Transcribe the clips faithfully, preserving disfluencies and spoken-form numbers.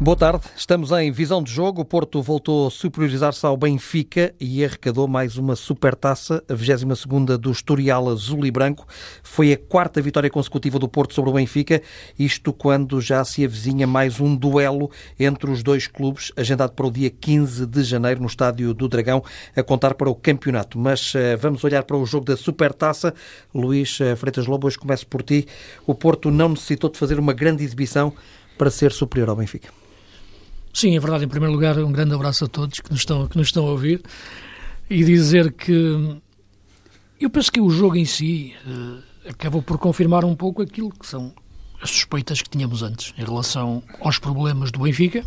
Boa tarde, estamos em Visão de Jogo. O Porto voltou a superiorizar-se ao Benfica e arrecadou mais uma supertaça, a vigésima segunda do Estoril Azul e Branco. Foi a quarta vitória consecutiva do Porto sobre o Benfica, isto quando já se avizinha mais um duelo entre os dois clubes, agendado para o dia quinze de janeiro no Estádio do Dragão, a contar para o campeonato. Mas uh, vamos olhar para o jogo da supertaça. Luís uh, Freitas Lobo, hoje começo por ti. O Porto não necessitou de fazer uma grande exibição para ser superior ao Benfica. Sim, é verdade. Em primeiro lugar, um grande abraço a todos que nos estão, que nos estão a ouvir e dizer que eu penso que o jogo em si uh, acabou por confirmar um pouco aquilo que são as suspeitas que tínhamos antes em relação aos problemas do Benfica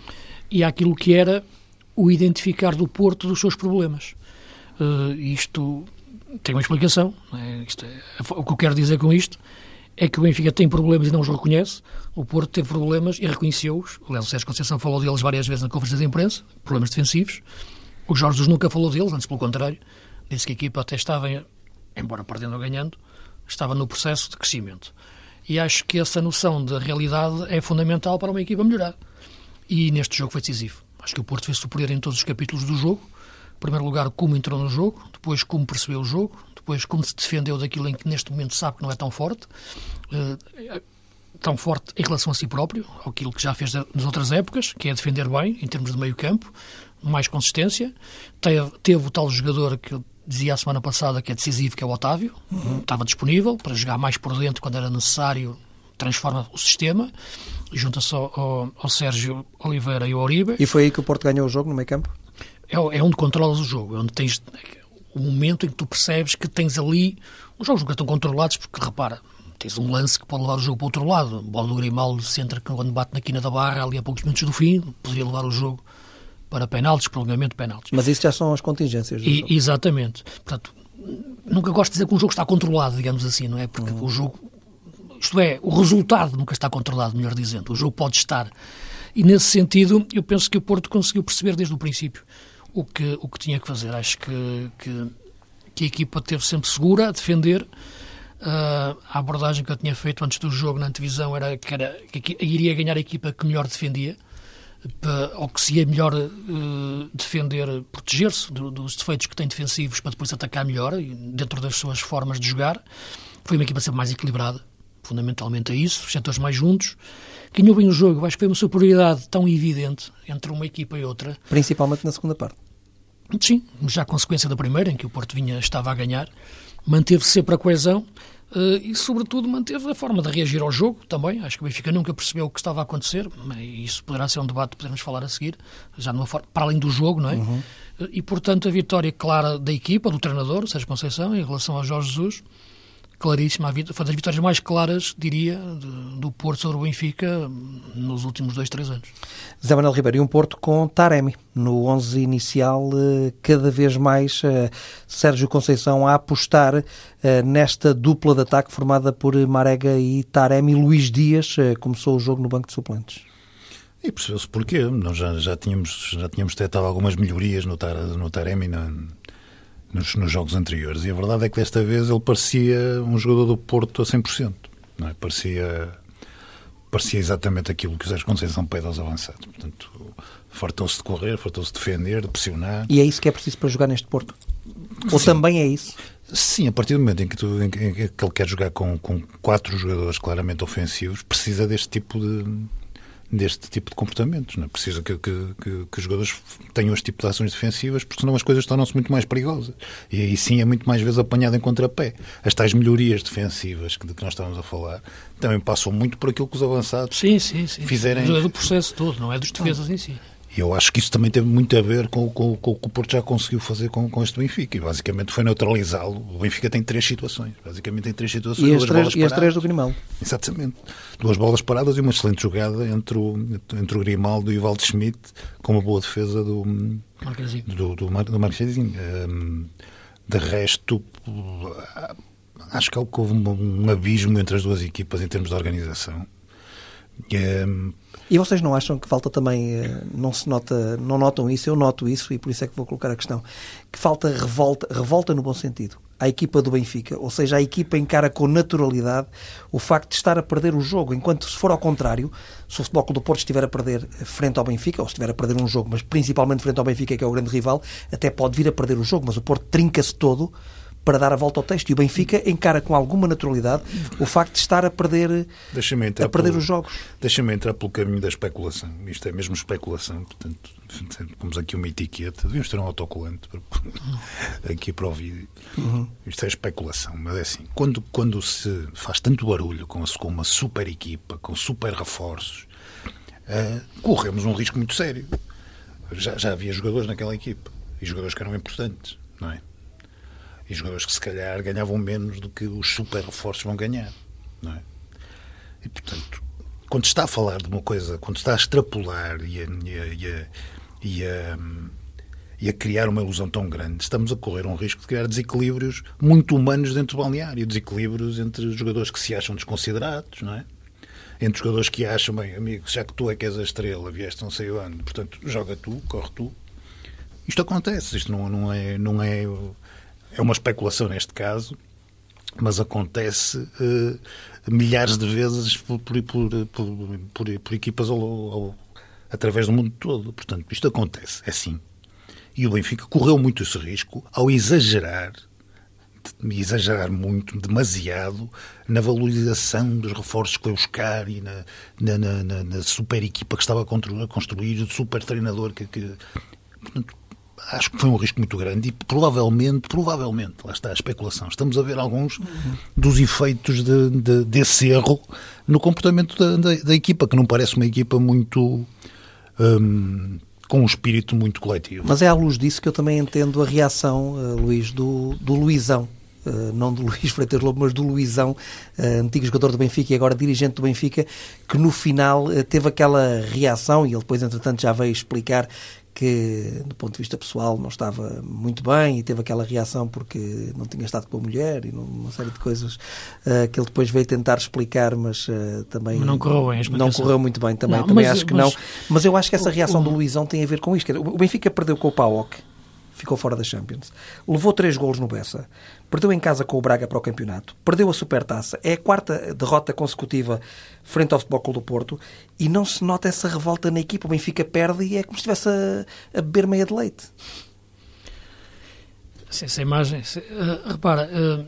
e àquilo que era o identificar do Porto dos seus problemas. Uh, isto tem uma explicação. Não é? Isto é, o que eu quero dizer com isto é que o Benfica tem problemas e não os reconhece. O Porto teve problemas e reconheceu-os. Aliás, o Sérgio Conceição falou deles várias vezes na conferência de imprensa, problemas defensivos. O Jorge Jesus nunca falou deles, antes pelo contrário. Disse que a equipa até estava, embora perdendo ou ganhando, estava no processo de crescimento. E acho que essa noção da realidade é fundamental para uma equipa melhorar. E neste jogo foi decisivo. Acho que o Porto foi superior em todos os capítulos do jogo. Em primeiro lugar, como entrou no jogo, depois como percebeu o jogo, depois como se defendeu daquilo em que neste momento sabe que não é tão forte, uh, tão forte em relação a si próprio, aquilo que já fez nas outras épocas, que é defender bem, em termos de meio campo, mais consistência. Teve, teve o tal jogador que eu dizia a semana passada que é decisivo, que é o Otávio, uhum. Estava disponível para jogar mais por dentro quando era necessário, transforma o sistema, junta-se ao, ao, ao Sérgio Oliveira e ao Uribe. E foi aí que o Porto ganhou o jogo, no meio campo? É, é onde controlas o jogo, é onde tens o momento em que tu percebes que tens ali... Os jogos nunca estão controlados porque, repara, tens um lance que pode levar o jogo para o outro lado. A bola do Grimaldo se entra quando bate na quina da barra, ali a poucos minutos do fim, poderia levar o jogo para penaltis, prolongamento de penaltis. Mas isso já são as contingências do e, jogo. Exatamente. Portanto, nunca gosto de dizer que um jogo está controlado, digamos assim, não é? Porque uhum. o jogo... Isto é, o resultado nunca está controlado, melhor dizendo. O jogo pode estar. E, nesse sentido, eu penso que o Porto conseguiu perceber desde o princípio o que, o que tinha que fazer. Acho que, que, que a equipa esteve sempre segura a defender. Uh, a abordagem que eu tinha feito antes do jogo na antevisão era que, era que iria ganhar a equipa que melhor defendia, para, ou que se ia melhor uh, defender, proteger-se do, dos defeitos que tem defensivos para depois atacar melhor, dentro das suas formas de jogar. Foi uma equipa sempre mais equilibrada, fundamentalmente é isso, os setores mais juntos. Ganhou bem o jogo, acho que foi uma superioridade tão evidente entre uma equipa e outra. Principalmente na segunda parte. Sim, já a consequência da primeira, em que o Porto vinha, estava a ganhar, manteve sempre a coesão uh, e, sobretudo, manteve a forma de reagir ao jogo também. Acho que o Benfica nunca percebeu o que estava a acontecer, e isso poderá ser um debate que podemos falar a seguir, já numa forma, para além do jogo, não é? Uhum. Uh, e, portanto, a vitória clara da equipa, do treinador, Sérgio Conceição, em relação ao Jorge Jesus, claríssima, foi das vitórias mais claras, diria, de, do Porto sobre o Benfica nos últimos dois, três anos. Zé Manuel Ribeiro, e um Porto com Taremi no onze inicial, cada vez mais Sérgio Conceição a apostar nesta dupla de ataque formada por Marega e Taremi. Luís Dias começou o jogo no banco de suplentes. E percebeu-se porquê. Nós já, já tínhamos, já tínhamos detectado algumas melhorias no, tar, no Taremi na... Nos, nos jogos anteriores, e a verdade é que desta vez ele parecia um jogador do Porto a cem por cento, não é? Parecia, parecia exatamente aquilo que o Sérgio Conceição pede aos avançados. Portanto, fartou-se de correr, fartou-se de defender, de pressionar. E é isso que é preciso para jogar neste Porto? Ou Sim. também é isso? Sim, a partir do momento em que, tu, em que, em que ele quer jogar com, com quatro jogadores claramente ofensivos, precisa deste tipo de... deste tipo de comportamentos, não é? Precisa que, que, que, que os jogadores tenham este tipo de ações defensivas, porque senão as coisas tornam-se muito mais perigosas. E aí sim é muito mais vezes apanhado em contrapé. As tais melhorias defensivas de que nós estávamos a falar também passam muito por aquilo que os avançados sim, sim, sim. fizerem. É do processo todo, não é dos defesas em si. E eu acho que isso também teve muito a ver com, com, com o que o Porto já conseguiu fazer com, com este Benfica. E basicamente foi neutralizá-lo. O Benfica tem três situações. Basicamente tem três situações. E as, três, e as três do Grimaldo. Exatamente. Duas bolas paradas e uma excelente jogada entre o, entre o Grimaldo e o Waldschmidt, com uma boa defesa do Marquezinho. Do, do, do Marquezinho. Um, de resto, acho que houve um, um abismo entre as duas equipas em termos de organização. Um, E vocês não acham que falta também, não se nota, não notam isso, eu noto isso e por isso é que vou colocar a questão, que falta revolta, revolta no bom sentido. à equipa do Benfica. Ou seja, a equipa encara com naturalidade o facto de estar a perder o jogo, enquanto se for ao contrário, se o Futebol Clube do Porto estiver a perder frente ao Benfica, ou estiver a perder um jogo, mas principalmente frente ao Benfica, que é o grande rival, até pode vir a perder o jogo, mas o Porto trinca-se todo para dar a volta ao texto. E o Benfica encara com alguma naturalidade o facto de estar a perder, a perder pelo, os jogos. Deixa-me entrar pelo caminho da especulação. Isto é mesmo especulação. Portanto, temos aqui uma etiqueta. Devíamos ter um autocolante para, aqui para o vídeo. Uhum. Isto é especulação. Mas é assim, quando, quando se faz tanto barulho com, com uma super equipa, com super reforços, uh, corremos um risco muito sério. Já, já havia jogadores naquela equipa. E jogadores que eram importantes, não é? E jogadores que se calhar ganhavam menos do que os super reforços vão ganhar, não é? E portanto, quando está a falar de uma coisa, quando está a extrapolar e a, e a, e a, e a criar uma ilusão tão grande, estamos a correr um risco de criar desequilíbrios muito humanos dentro do balneário, desequilíbrios entre jogadores que se acham desconsiderados, não é? Entre jogadores que acham, bem, amigo, já que tu é que és a estrela, vieste não sei onde, portanto, joga tu, corre tu. Isto acontece, isto não, não é... Não é É uma especulação neste caso, mas acontece uh, milhares de vezes por, por, por, por, por, por equipas ao, ao, através do mundo todo. Portanto, isto acontece, é assim. E o Benfica correu muito esse risco ao exagerar, exagerar muito, demasiado, na valorização dos reforços que foi buscar e na, na, na, na super equipa que estava a construir, o super treinador que... que portanto, acho que foi um risco muito grande e provavelmente, provavelmente, lá está a especulação, estamos a ver alguns dos efeitos de, de, desse erro no comportamento da, da, da equipa, que não parece uma equipa muito... Hum, com um espírito muito coletivo. Mas é à luz disso que eu também entendo a reação, uh, Luís, do, do Luizão. Uh, não do Luís Freitas Lobo, mas do Luizão, uh, antigo jogador do Benfica e agora dirigente do Benfica, que no final uh, teve aquela reação, e ele depois, entretanto, já veio explicar que, do ponto de vista pessoal, não estava muito bem e teve aquela reação porque não tinha estado com a mulher e uma série de coisas uh, que ele depois veio tentar explicar, mas uh, também não correu bem, não correu muito bem também, não, também mas, acho que mas, não. Mas eu acho que essa reação o, do Luizão tem a ver com isto. O Benfica perdeu com o P A O K, ficou fora da Champions, levou três golos no Bessa, perdeu em casa com o Braga para o campeonato, perdeu a Supertaça, é a quarta derrota consecutiva frente ao Futebol Clube do Porto e não se nota essa revolta na equipa. O Benfica perde e é como se estivesse a, a beber meia de leite. Essa imagem, uh, repara,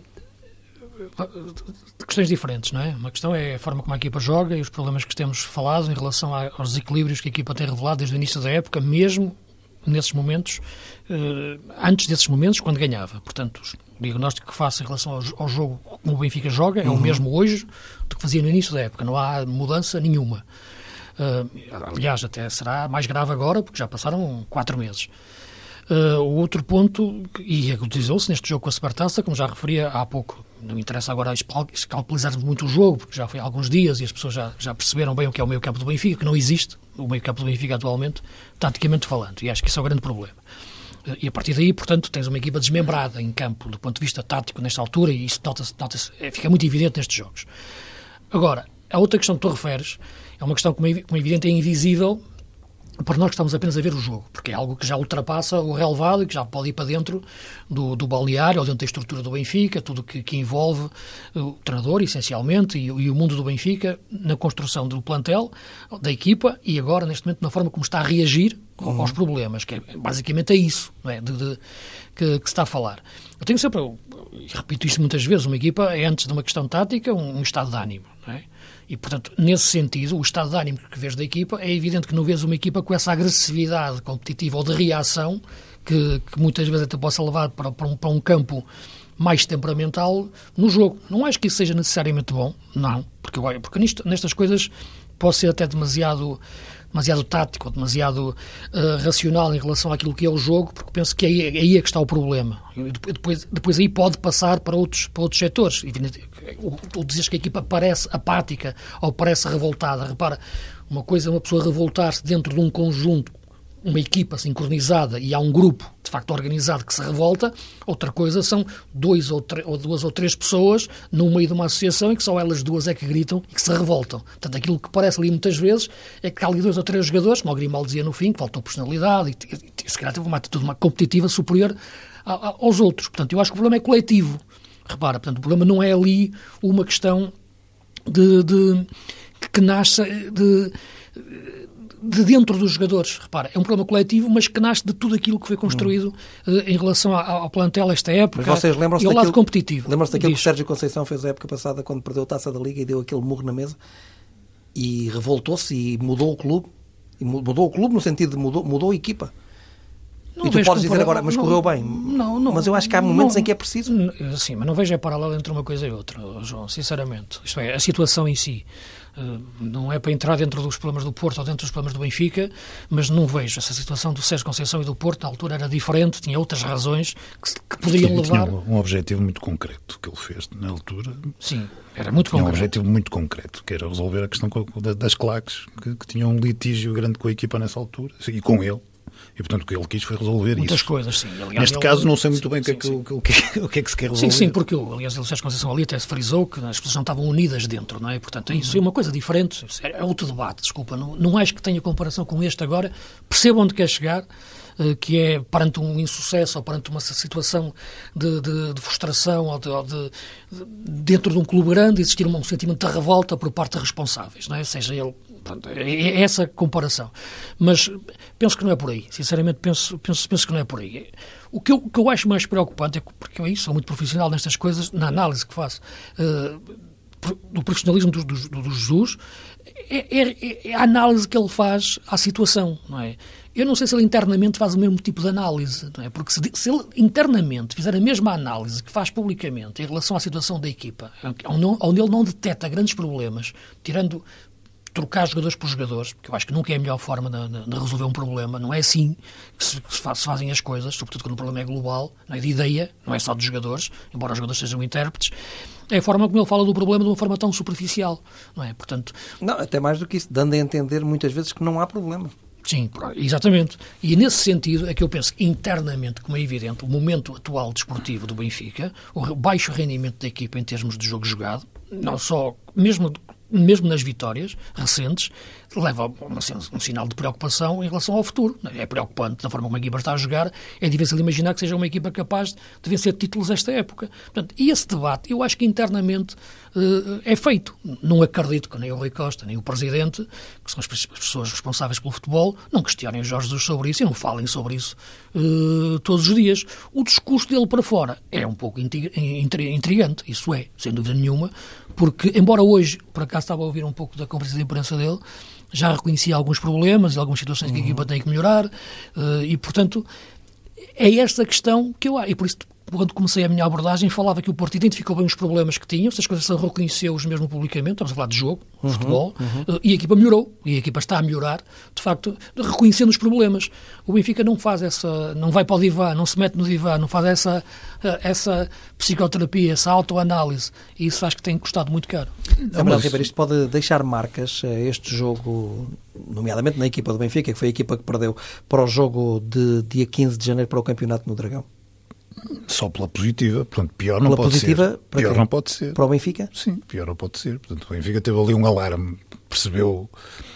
uh, questões diferentes, não é? Uma questão é a forma como a equipa joga e os problemas que temos falado em relação a, aos desequilíbrios que a equipa tem revelado desde o início da época, mesmo nesses momentos, uh, antes desses momentos, quando ganhava. Portanto, o diagnóstico que faço em relação ao, ao jogo como o Benfica joga é uhum. o mesmo hoje do que fazia no início da época. Não há mudança nenhuma. Uh, aliás, até será mais grave agora, porque já passaram quatro meses. Uh, o outro ponto, e utilizou-se neste jogo com a Supertaça, como já referia há pouco, não interessa agora escalpelizarmos muito o jogo, porque já foi há alguns dias e as pessoas já, já perceberam bem o que é o meio-campo do Benfica, que não existe o meio-campo do Benfica atualmente, taticamente falando, e acho que isso é o grande problema. Uh, e a partir daí, portanto, tens uma equipa desmembrada em campo, do ponto de vista tático, nesta altura, e isso nota-se, nota-se, é, fica muito evidente nestes jogos. Agora, a outra questão que tu referes é uma questão, como é, como é evidente, é invisível para nós que estamos apenas a ver o jogo, porque é algo que já ultrapassa o relevado e que já pode ir para dentro do, do balneário ou dentro da estrutura do Benfica, tudo que, que envolve o treinador, essencialmente, e, e o mundo do Benfica na construção do plantel, da equipa, e agora, neste momento, na forma como está a reagir uhum. aos problemas, que é, basicamente é isso, não é? de, de, que, que se está a falar. Eu tenho sempre, eu, e repito isto muitas vezes, uma equipa é, antes de uma questão tática, um, um estado de ânimo, não é? E, portanto, nesse sentido, o estado de ânimo que vês da equipa, é evidente que não vês uma equipa com essa agressividade competitiva ou de reação que, que muitas vezes até possa levar para, para, um, para um campo mais temperamental no jogo. Não acho que isso seja necessariamente bom, não, porque, porque nisto, nestas coisas pode ser até demasiado, demasiado tático, demasiado uh, racional em relação àquilo que é o jogo, porque penso que aí, aí é que está o problema. E depois, depois aí pode passar para outros, para outros setores. O dizes que a equipa parece apática ou parece revoltada. Repara, uma coisa é uma pessoa revoltar-se dentro de um conjunto, uma equipa sincronizada e há um grupo de facto organizado que se revolta, outra coisa são dois ou, ou duas ou três pessoas no meio de uma associação e que só elas duas é que gritam e que se revoltam. Portanto, aquilo que parece ali muitas vezes é que há ali dois ou três jogadores, como o Grimaldo dizia no fim, que faltou personalidade e se calhar teve uma atitude uma competitiva superior a, a, aos outros. Portanto, eu acho que o problema é coletivo. Repara, portanto, o problema não é ali uma questão de, de que nasce de, de dentro dos jogadores. Repara, é um problema coletivo, mas que nasce de tudo aquilo que foi construído hum. em relação ao, ao plantel esta época. Mas vocês lembram-se e ao daquilo, lado competitivo. Lembram-se daquilo Diz. que o Sérgio Conceição fez a época passada quando perdeu a Taça da Liga e deu aquele murro na mesa e revoltou-se e mudou o clube? E mudou o clube no sentido de mudou, mudou a equipa. Não, e tu podes dizer agora, mas não, correu bem. Não, não, mas eu acho que há momentos não, em que é preciso. Sim, mas não vejo a paralelo entre uma coisa e outra, João, sinceramente. Isto é, a situação em si não é para entrar dentro dos problemas do Porto ou dentro dos problemas do Benfica, mas não vejo. Essa situação do Sérgio Conceição e do Porto, na altura, era diferente, tinha outras razões que, que poderiam Sim, levar... Tinha um objetivo muito concreto que ele fez na altura. Sim, era muito tinha concreto. um objetivo muito concreto, que era resolver a questão das claques, que, que tinham um litígio grande com a equipa nessa altura, e com ele. E, portanto, o que ele quis foi resolver Muitas isso. Muitas coisas, sim. Aliás, Neste ele... caso, não sei muito sim, bem o que, é que, o, que, o que é que se quer resolver. Sim, sim, porque, aliás, o Sérgio Conceição ali até se frisou que as pessoas não estavam unidas dentro, não é? Portanto, isso é uma coisa diferente. É outro debate, desculpa. Não, não acho que tenha comparação com este agora. Percebo onde quer chegar, que é perante um insucesso ou perante uma situação de, de, de frustração ou, de, ou de, de, dentro de um clube grande, existir um sentimento de revolta por parte de responsáveis, não é? Seja ele... Pronto, é essa comparação. Mas penso que não é por aí. Sinceramente, penso, penso, penso que não é por aí. O que eu, o que eu acho mais preocupante é que, porque eu sou muito profissional nestas coisas, na análise que faço uh, do profissionalismo do, do, do Jesus, é, é, é a análise que ele faz à situação, não é? Eu não sei se ele internamente faz o mesmo tipo de análise, não é? Porque se, se ele internamente fizer a mesma análise que faz publicamente em relação à situação da equipa, onde ele não detecta grandes problemas, tirando... trocar jogadores por jogadores, porque eu acho que nunca é a melhor forma de, de resolver um problema. Não é assim que se, que se fazem as coisas, sobretudo quando o problema é global, não é de ideia, não é só dos jogadores, embora os jogadores sejam intérpretes. É a forma como ele fala do problema de uma forma tão superficial, não é? Portanto... Não, até mais do que isso, dando a entender muitas vezes que não há problema. Sim, exatamente. E nesse sentido é que eu penso que internamente, como é evidente, o momento atual desportivo do Benfica, o baixo rendimento da equipa em termos de jogo jogado, não só, mesmo... mesmo nas vitórias recentes, leva a uma, um sinal de preocupação em relação ao futuro. É preocupante da forma como a equipa está a jogar, é difícil imaginar que seja uma equipa capaz de vencer títulos esta época. Portanto, e esse debate, eu acho que internamente uh, é feito. Não acredito que nem o Rui Costa, nem o Presidente, que são as pessoas responsáveis pelo futebol, não questionem o Jorge Jesus sobre isso e não falem sobre isso uh, todos os dias. O discurso dele para fora é um pouco intrigante, isso é, sem dúvida nenhuma, porque, embora hoje, por acaso estava a ouvir um pouco da conferência de imprensa dele, já reconhecia alguns problemas e algumas situações que a equipa tem que melhorar uh, e, portanto, é esta questão que eu acho. E por isso, quando comecei a minha abordagem, falava que o Porto identificou bem os problemas que tinha, essas coisas reconheceu-os mesmo publicamente, estamos a falar de jogo, de uhum, futebol, uhum. e a equipa melhorou, e a equipa está a melhorar, de facto, reconhecendo os problemas. O Benfica não faz essa, não vai para o divã, não se mete no divã, não faz essa, essa psicoterapia, essa autoanálise, e isso acho que tem custado muito caro. Samuel Ribeiro, isto pode deixar marcas, este jogo, nomeadamente na equipa do Benfica, que foi a equipa que perdeu para o jogo de dia quinze de janeiro para o campeonato no Dragão? Só pela positiva, portanto, pior não pela pode positiva, ser. Para pior quê? não pode ser. Para o Benfica? Sim, pior não pode ser. Portanto, o Benfica teve ali um alarme, percebeu,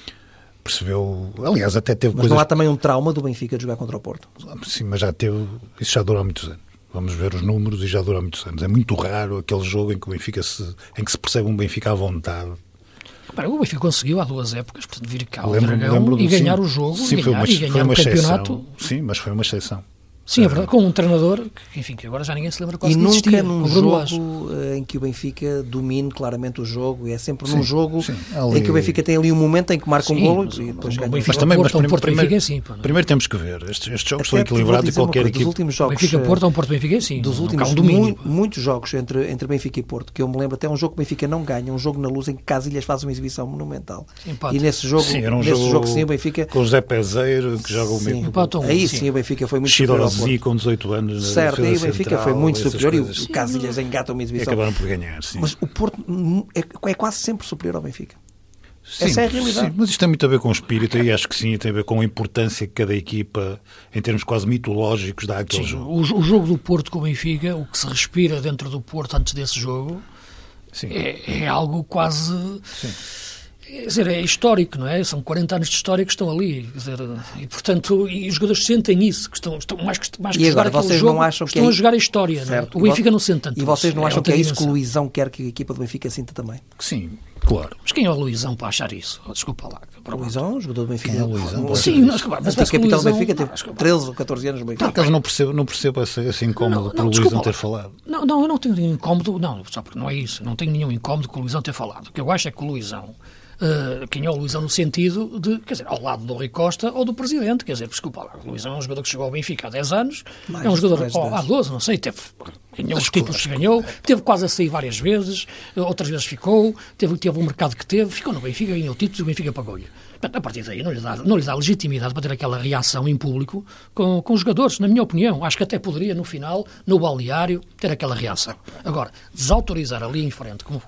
percebeu, aliás, até teve mas coisas... não há também um trauma do Benfica de jogar contra o Porto? Sim, mas já teve, isso já dura há muitos anos. Vamos ver os números e já dura há muitos anos. É muito raro aquele jogo em que o Benfica se, em que se percebe um Benfica à vontade. O Benfica conseguiu há duas épocas, portanto, vir cá ao lembro, Dragão lembro do, e ganhar sim, o jogo sim, e ganhar, foi uma, e ganhar foi uma o campeonato. Exceção. Sim, mas foi uma exceção. Sim, é verdade, com um treinador que, enfim, que agora já ninguém se lembra quase e que nunca existia, num jogo em que o Benfica domine claramente o jogo, é sempre sim, num jogo sim, ali... em que o Benfica tem ali um momento em que marca sim, um golo e depois ganha. Mas também, mas Porto, primeiro, Porto primeiro, assim, pô, primeiro temos que ver, estes, estes jogos estão equilibrados e qualquer equipe... Dos últimos jogos, Benfica Porto é um Porto Benfica assim, dos últimos mu muitos jogos entre, entre Benfica e Porto, que eu me lembro até um jogo que o Benfica não ganha, um jogo na Luz em que Casilhas faz uma exibição monumental. Empate. E nesse jogo, sim, era um nesse jogo, jogo sim, o Benfica... com o José Peseiro, que joga o mesmo... Aí sim, o Benfica foi muito superior ao Porto. com dezoito anos... Certo, aí o Benfica foi muito superior coisas. E o Casilhas engata uma exibição. E acabaram por ganhar, sim. Mas o Porto é, é quase sempre superior ao Benfica. Sim, essa é a realidade. Sim, mas isto tem muito a ver com o espírito e acho que sim, tem a ver com a importância que cada equipa, em termos quase mitológicos, dá àquele sim, jogo. O, o jogo do Porto com o Benfica, o que se respira dentro do Porto antes desse jogo, é, é algo quase... Sim. Quer dizer, é histórico, não é? São quarenta anos de história que estão ali. Quer dizer, e, portanto, e os jogadores sentem isso, que estão, estão mais que, mais que e jogar agora, aquele vocês jogo, não acham estão que é... a jogar a história. Certo. Não é? O Benfica não sente tanto. E vocês não isso. acham é que é isso dimensão. que o Luizão quer que a equipa do Benfica sinta também? Sim, claro. Mas quem é o Luizão para achar isso? Oh, desculpa lá. O Luizão, jogador do Benfica. Quem é o Luizão? Sim, mas, mas, mas mas o capitão do Luizão... Benfica teve não, treze ou catorze anos no Benfica. Por acaso não percebo, não percebo esse, esse incómodo Não, por não, o desculpa Luizão ter lá. falado. Não, não, eu não tenho nenhum incómodo, não, só porque não é isso. Não tenho nenhum incómodo com o Luizão ter falado. O que eu acho é que o Luizão, uh, quem é o Luizão no sentido de, quer dizer, ao lado do Rui Costa ou do Presidente, quer dizer, desculpa lá, o Luizão é um jogador que chegou ao Benfica há dez anos, mais, é um jogador, oh, há doze, não sei, teve, ganhou os títulos que ganhou, teve quase a sair várias vezes, outras vezes ficou, teve, teve o mercado que teve, ficou no Benfica, ganhou títulos e o Benfica pagou-lhe. A partir daí não lhe, dá, não lhe dá legitimidade para ter aquela reação em público com, com os jogadores, na minha opinião. Acho que até poderia, no final, no balneário, ter aquela reação. Agora, desautorizar ali em frente, como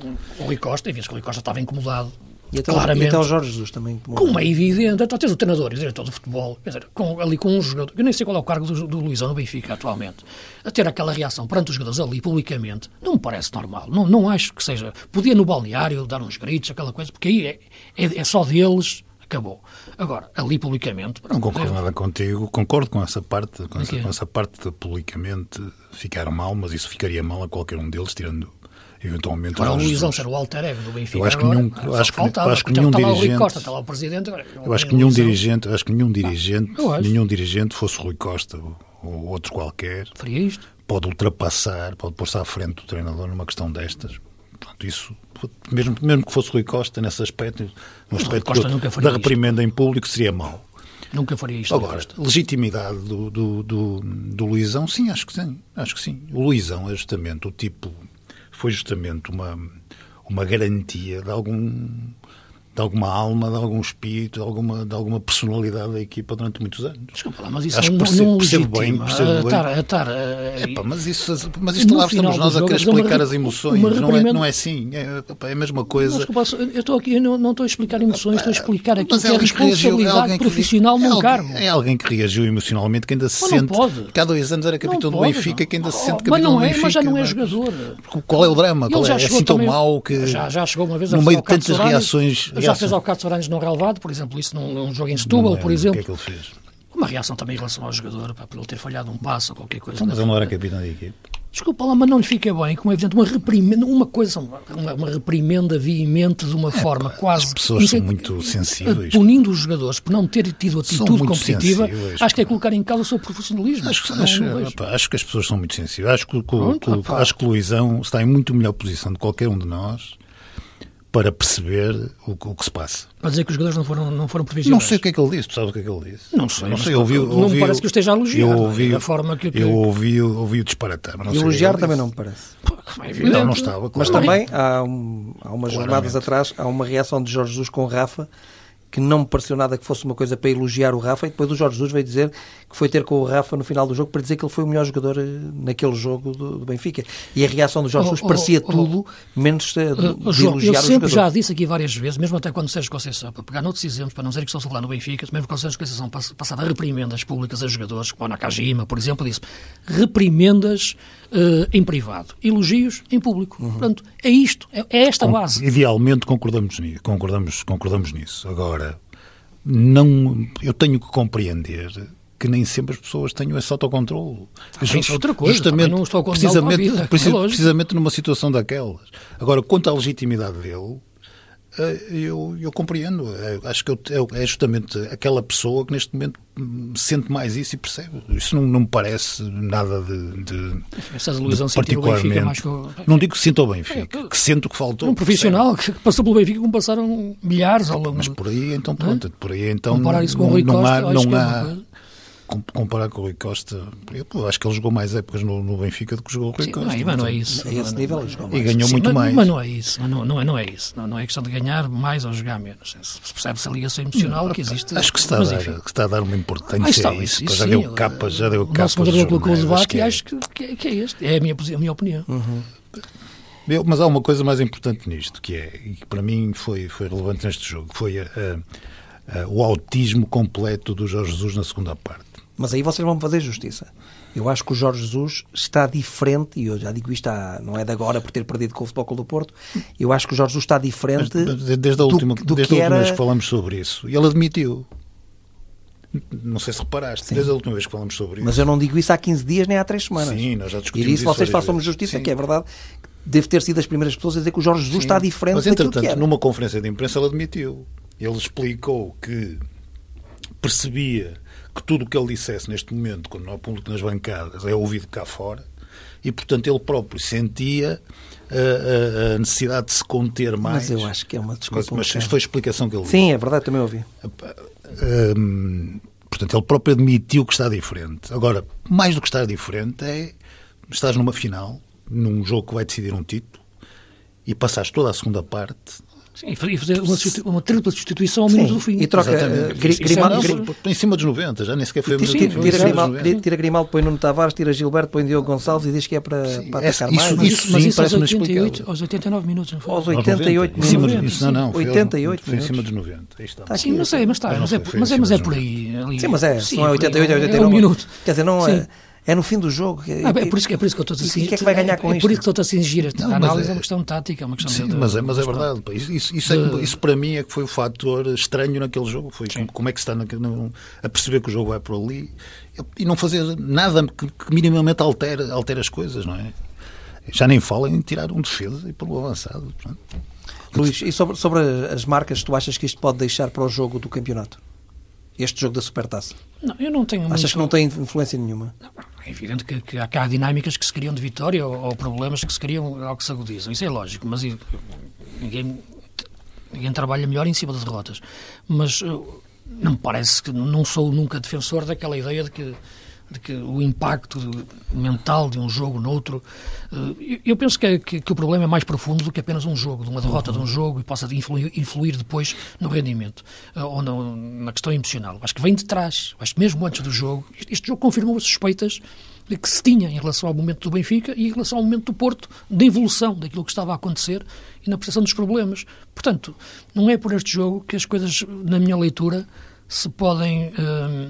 o Rui Costa, e vê-se que o Rui Costa estava incomodado, e até, claramente. E até o Jorge Jesus também. Como é evidente, então tens o treinador e o diretor de futebol, quer dizer, com, ali com um jogador, eu nem sei qual é o cargo do, do Luizão no Benfica atualmente, a ter aquela reação perante os jogadores ali publicamente, não me parece normal. Não, não acho que seja. Podia no balneário dar uns gritos, aquela coisa, porque aí é, é, é só deles, acabou. Agora, ali publicamente. Não concordo é, nada contigo, concordo com essa parte, com essa, é? com essa parte de publicamente ficar mal, mas isso ficaria mal a qualquer um deles, tirando. Eventualmente o Luizão ser o alter ego do Benfica. Eu acho que agora, nenhum, não, acho que, faltava, acho que nenhum está lá dirigente. O Rui Costa, está lá o presidente. Agora, eu acho que nenhum dirigente, acho que nenhum dirigente, ah, nenhum dirigente, fosse o Rui Costa ou, ou outro qualquer, faria isto. Pode ultrapassar, pode pôr-se à frente do treinador numa questão destas. Pronto, isso, mesmo, mesmo que fosse o Rui Costa, nesse aspecto, no aspecto do, da reprimenda isto. Em público, seria mau. Nunca faria isto. Agora, legitimidade do, do, do, do Luizão, sim, acho que sim. Acho que sim. O Luizão é justamente o tipo. Foi justamente uma, uma garantia de, algum, de alguma alma, de algum espírito, de alguma, de alguma personalidade da equipa durante muitos anos. Desculpa lá, mas isso Acho não, que percebo, não percebo bem, percebo a, bem. Tar, a, tar, a, Epá, mas, isso, mas isto lá estamos nós a querer explicar uma, as emoções. Não é, não é assim. É, é a mesma coisa. Mas, desculpa, eu estou aqui, eu não, não estou a explicar emoções, estou a explicar aqui que é a responsabilidade profissional num cargo. É alguém que reagiu emocionalmente, que ainda se sente. Que há dois anos era capitão do Benfica, que ainda se sente capitão do Benfica. Mas já não é jogador. Qual é o drama? Qual é? É assim tão mau que. Já, já chegou uma vez no meio de tantas reações. Já fez ao Cássio Soares não relevado, por exemplo, isso num, num jogo em Setúbal, por exemplo. O que é que ele fez? Uma reação também em relação ao jogador, para ele ter falhado um passo ou qualquer coisa. Mas ele não era capitão da equipe. Desculpa lá, mas não lhe fica bem, como é evidente, uma reprimenda, uma coisa, uma, uma reprimenda veemente de uma é, forma pá, quase... As pessoas são muito sensíveis. Punindo os jogadores por não terem tido atitude competitiva, sensíveis, acho que é colocar em causa o seu profissionalismo. Acho, não, acho, não pá, acho que as pessoas são muito sensíveis. Acho que, Pronto, que, acho que o Luizão está em muito melhor posição de qualquer um de nós para perceber o, o que se passa. Para dizer que os jogadores não foram, não foram previsíveis. Não sei o que é que ele disse, tu sabes o que é que ele disse? Não sei, não, sei, ouvi, ouvi, não ouvi, me parece que eu esteja a elogiar. Eu ouvi, a forma que, que... eu ouvi, ouvi o disparatar. Mas não e sei elogiar que também disse. não me parece. Pô, é não, não estava. Mas também há, um, há umas Claramente. jornadas atrás, há uma reação de Jorge Jesus com o Rafa, que não me pareceu nada que fosse uma coisa para elogiar o Rafa, e depois o Jorge Jesus veio dizer que foi ter com o Rafa no final do jogo para dizer que ele foi o melhor jogador naquele jogo do, do Benfica. E a reação do Jorge Jesus oh, oh, parecia oh, tudo menos de, de oh, João, elogiar o jogador. Eu sempre já disse aqui várias vezes, mesmo até quando Sérgio Conceição, para pegar noutros exemplos, para não dizer que estou a falar no Benfica, mesmo quando Sérgio Conceição passava reprimendas públicas a jogadores, como o Nakajima, por exemplo, disse reprimendas uh, em privado, elogios em público. Uhum. Portanto, é isto, é, é esta Com, base. Idealmente concordamos nisso, concordamos, concordamos nisso. Agora, não, eu tenho que compreender que nem sempre as pessoas tenham esse autocontrole. Ah, Just, isso é outra coisa, justamente, não estou a precisamente, vida, precis, é precisamente numa situação daquelas. Agora, quanto à legitimidade dele, eu, eu compreendo. Acho que é justamente aquela pessoa que neste momento sente mais isso e percebe. Isso não, não me parece nada de, de, de particularmente. Mais que eu... Não digo que sinta o Benfica, é, que sinto que faltou. Um profissional percebe. Que passou pelo Benfica como passaram milhares ao longo. Mas por aí então pronto, é? por aí então comparar isso com não, o Rui não Costa, há, não há é comparar com o Rui Costa, eu acho que ele jogou mais épocas no, no Benfica do que jogou o Rui Sim, Costa. Não, mas não é isso. A esse nível ele jogou mais. E ganhou Sim, muito mas, mais. Mas não é isso. Mas não, não, é, não é isso. Não, não é questão de ganhar mais ou jogar menos. Percebe-se a ligação emocional não, que existe. Acho que se está, mas, a, dar, que está a dar uma importância ah, está, a isso. isso já sim, deu capas, já deu capas. O nosso moderador colocou o debate e acho que, que, que é este. É a minha, a minha opinião. Uhum. Eu, mas há uma coisa mais importante nisto, que é, e que para mim foi, foi relevante neste jogo, foi a, a, a, o autismo completo do Jorge Jesus na segunda parte. Mas aí vocês vão fazer justiça. Eu acho que o Jorge Jesus está diferente, e eu já digo isto, há, não é de agora por ter perdido com o Futebol Clube do Porto, eu acho que o Jorge Jesus está diferente mas, desde a última, do, do desde que a última era... vez que falamos sobre isso. E ele admitiu. Não sei se reparaste, Sim. desde a última vez que falamos sobre isso. Mas eu não digo isso há quinze dias nem há três semanas. Sim, nós já discutimos e disso isso vocês façam-me vezes. justiça, Sim. que é verdade. Deve ter sido as primeiras pessoas a dizer que o Jorge Jesus Sim. está diferente Mas, daquilo que entretanto, era. numa conferência de imprensa ele admitiu. Ele explicou que percebia que tudo o que ele dissesse neste momento, quando não há público nas bancadas, é ouvido cá fora, e, portanto, ele próprio sentia a, a, a necessidade de se conter mais. Mas eu acho que é uma desculpa. Mas, mas foi a explicação que ele deu. Sim, é verdade, também ouvi. Hum, portanto, ele próprio admitiu que está diferente. Agora, mais do que estar diferente é estás numa final, num jogo que vai decidir um título, e passaste toda a segunda parte... Sim, e fazer uma, uma tripla substituição ao Sim, minuto do fim. E troca uh, Gri, Grimaldo, Gri, Gri, em cima dos noventa, já nem sequer foi a tira, tira, tira, Grimaldo, tira Grimaldo, põe Nuno Tavares, tira Gilberto, põe Diogo Gonçalves e diz que é para, sim, para atacar isso, mais. Isso, isso, mas sim, isso aos, parece-me oitenta e oito, explicável. aos oitenta e nove minutos, não foi? Aos oitenta e oito minutos. minutos. Isso, não, não, oitenta e oito foi em minutos. cima dos noventa. Aí está. Tá, sim, mas é, mas está, mas é, mas é, mas é por aí. Ali. Sim, mas é, sim, não é oitenta e oito, é oitenta e nove. É um minuto. Quer dizer, não é... É no fim do jogo. Ah, é, por isso que, é por isso que eu estou a dizer. E o que é que vai ganhar com é, isto? É por isso que estou a cingir. A análise é, é uma questão tática, é uma questão sim, de, mas, é, mas é verdade. Isso, isso, isso, é, isso para mim é que foi o fator estranho naquele jogo. Foi como, como é que se está naquele, a perceber que o jogo vai por ali e não fazer nada que, que minimamente altere, altere as coisas, não é? Já nem fala em tirar um defesa e pôr o avançado. Portanto. Luís, e sobre, sobre as marcas, tu achas que isto pode deixar para o jogo do campeonato? Este jogo da Supertaça? Não, eu não tenho. Achas muito... que não tem influência nenhuma? Não, é evidente que, que há cá dinâmicas que se criam de vitória ou, ou problemas que se criam ao que se agudizam. Isso é lógico, mas ninguém, ninguém trabalha melhor em cima das derrotas. Mas não me parece que não sou nunca defensor daquela ideia de que, de que o impacto mental de um jogo noutro... Eu penso que, que, que o problema é mais profundo do que apenas um jogo, de uma derrota de um jogo e possa influir, influir depois no rendimento ou no, na questão emocional. Acho que vem de trás. Acho que mesmo antes do jogo, este jogo confirmou as suspeitas que se tinha em relação ao momento do Benfica e em relação ao momento do Porto, da evolução daquilo que estava a acontecer e na percepção dos problemas. Portanto, não é por este jogo que as coisas, na minha leitura, se podem... Hum,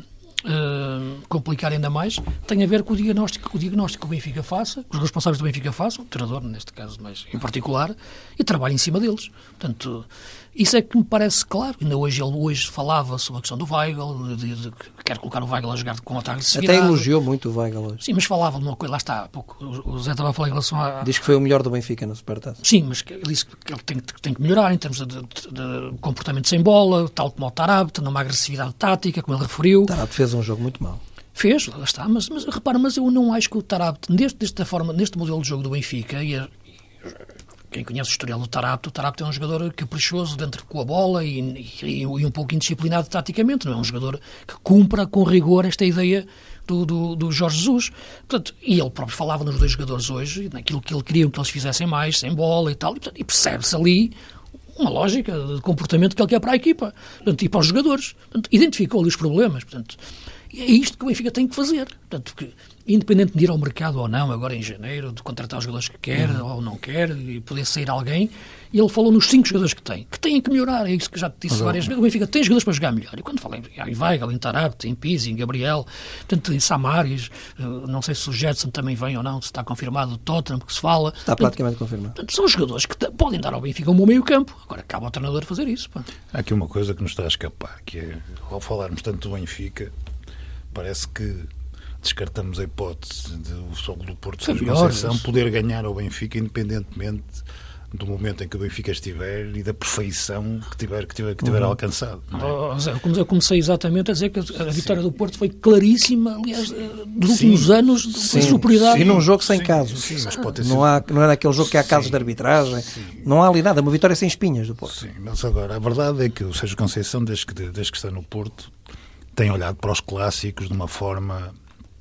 Uh, complicar ainda mais, tem a ver com o diagnóstico, com o diagnóstico que o Benfica faça, que os responsáveis do Benfica façam, o treinador, neste caso, mas em particular, e trabalhe em cima deles. Portanto, isso é que me parece claro. Ainda hoje ele hoje falava sobre a questão do Weigl, de, de, de, que quer colocar o Weigl a jogar com o ataque de seguidade. Até elogiou muito o Weigl hoje. Sim, mas falava de uma coisa, lá está, há pouco, o Zé estava a falar em relação a... Diz que foi o melhor do Benfica no Supertaça. Sim, mas ele disse que ele tem, tem que melhorar em termos de, de, de comportamento sem bola, tal como o Tarabte, numa agressividade tática, como ele referiu. O Tarabte fez um jogo muito mau. Fez, lá está, mas, mas repara, mas eu não acho que o Tarabte, neste, desta forma, neste modelo de jogo do Benfica, e, a, e quem conhece o historial do Tarabte, o Tarabte é um jogador caprichoso dentro com a bola e, e, e um pouco indisciplinado taticamente, não é um jogador que cumpra com rigor esta ideia do, do, do Jorge Jesus. Portanto, e ele próprio falava nos dois jogadores hoje, naquilo que ele queria que eles fizessem mais, sem bola e tal, e, portanto, e percebe-se ali uma lógica de comportamento que ele quer para a equipa, portanto, e para os jogadores. Portanto, identificou ali os problemas, portanto, é isto que o Benfica tem que fazer. Portanto, que, independente de ir ao mercado ou não, agora em janeiro, de contratar os jogadores que quer uhum. ou não quer, e poder sair alguém, e ele falou nos cinco jogadores que tem, que têm que melhorar, é isso que já te disse Mas, várias vezes, o Benfica tem jogadores para jogar melhor. E quando falei em Weigl, em Tarabte, em Pizzi, em Gabriel, portanto, em Samaris, não sei se o Jetson também vem ou não, se está confirmado o Tottenham, porque se fala. Está portanto, praticamente confirmado. Portanto, são jogadores que podem dar ao Benfica um bom meio campo. Agora, cabe ao treinador fazer isso. Pá. Há aqui uma coisa que nos está a escapar, que é, ao falarmos tanto do Benfica, parece que descartamos a hipótese de o Futebol do Porto Sérgio Conceição poder ganhar ao Benfica independentemente do momento em que o Benfica estiver e da perfeição que tiver, que tiver, que tiver uhum. alcançado. Não é? oh, Zé, eu comecei exatamente a dizer que a vitória sim. do Porto foi claríssima, aliás, dos últimos sim. anos de sim. superioridade. E num jogo sem sim. casos. Sim, mas pode ter não, há, não é naquele jogo que há casos sim. de arbitragem. Sim. Não há ali nada, uma vitória sem espinhas do Porto. Sim, mas agora, a verdade é que o Sérgio Conceição, desde que, desde que está no Porto, tem olhado para os clássicos de uma forma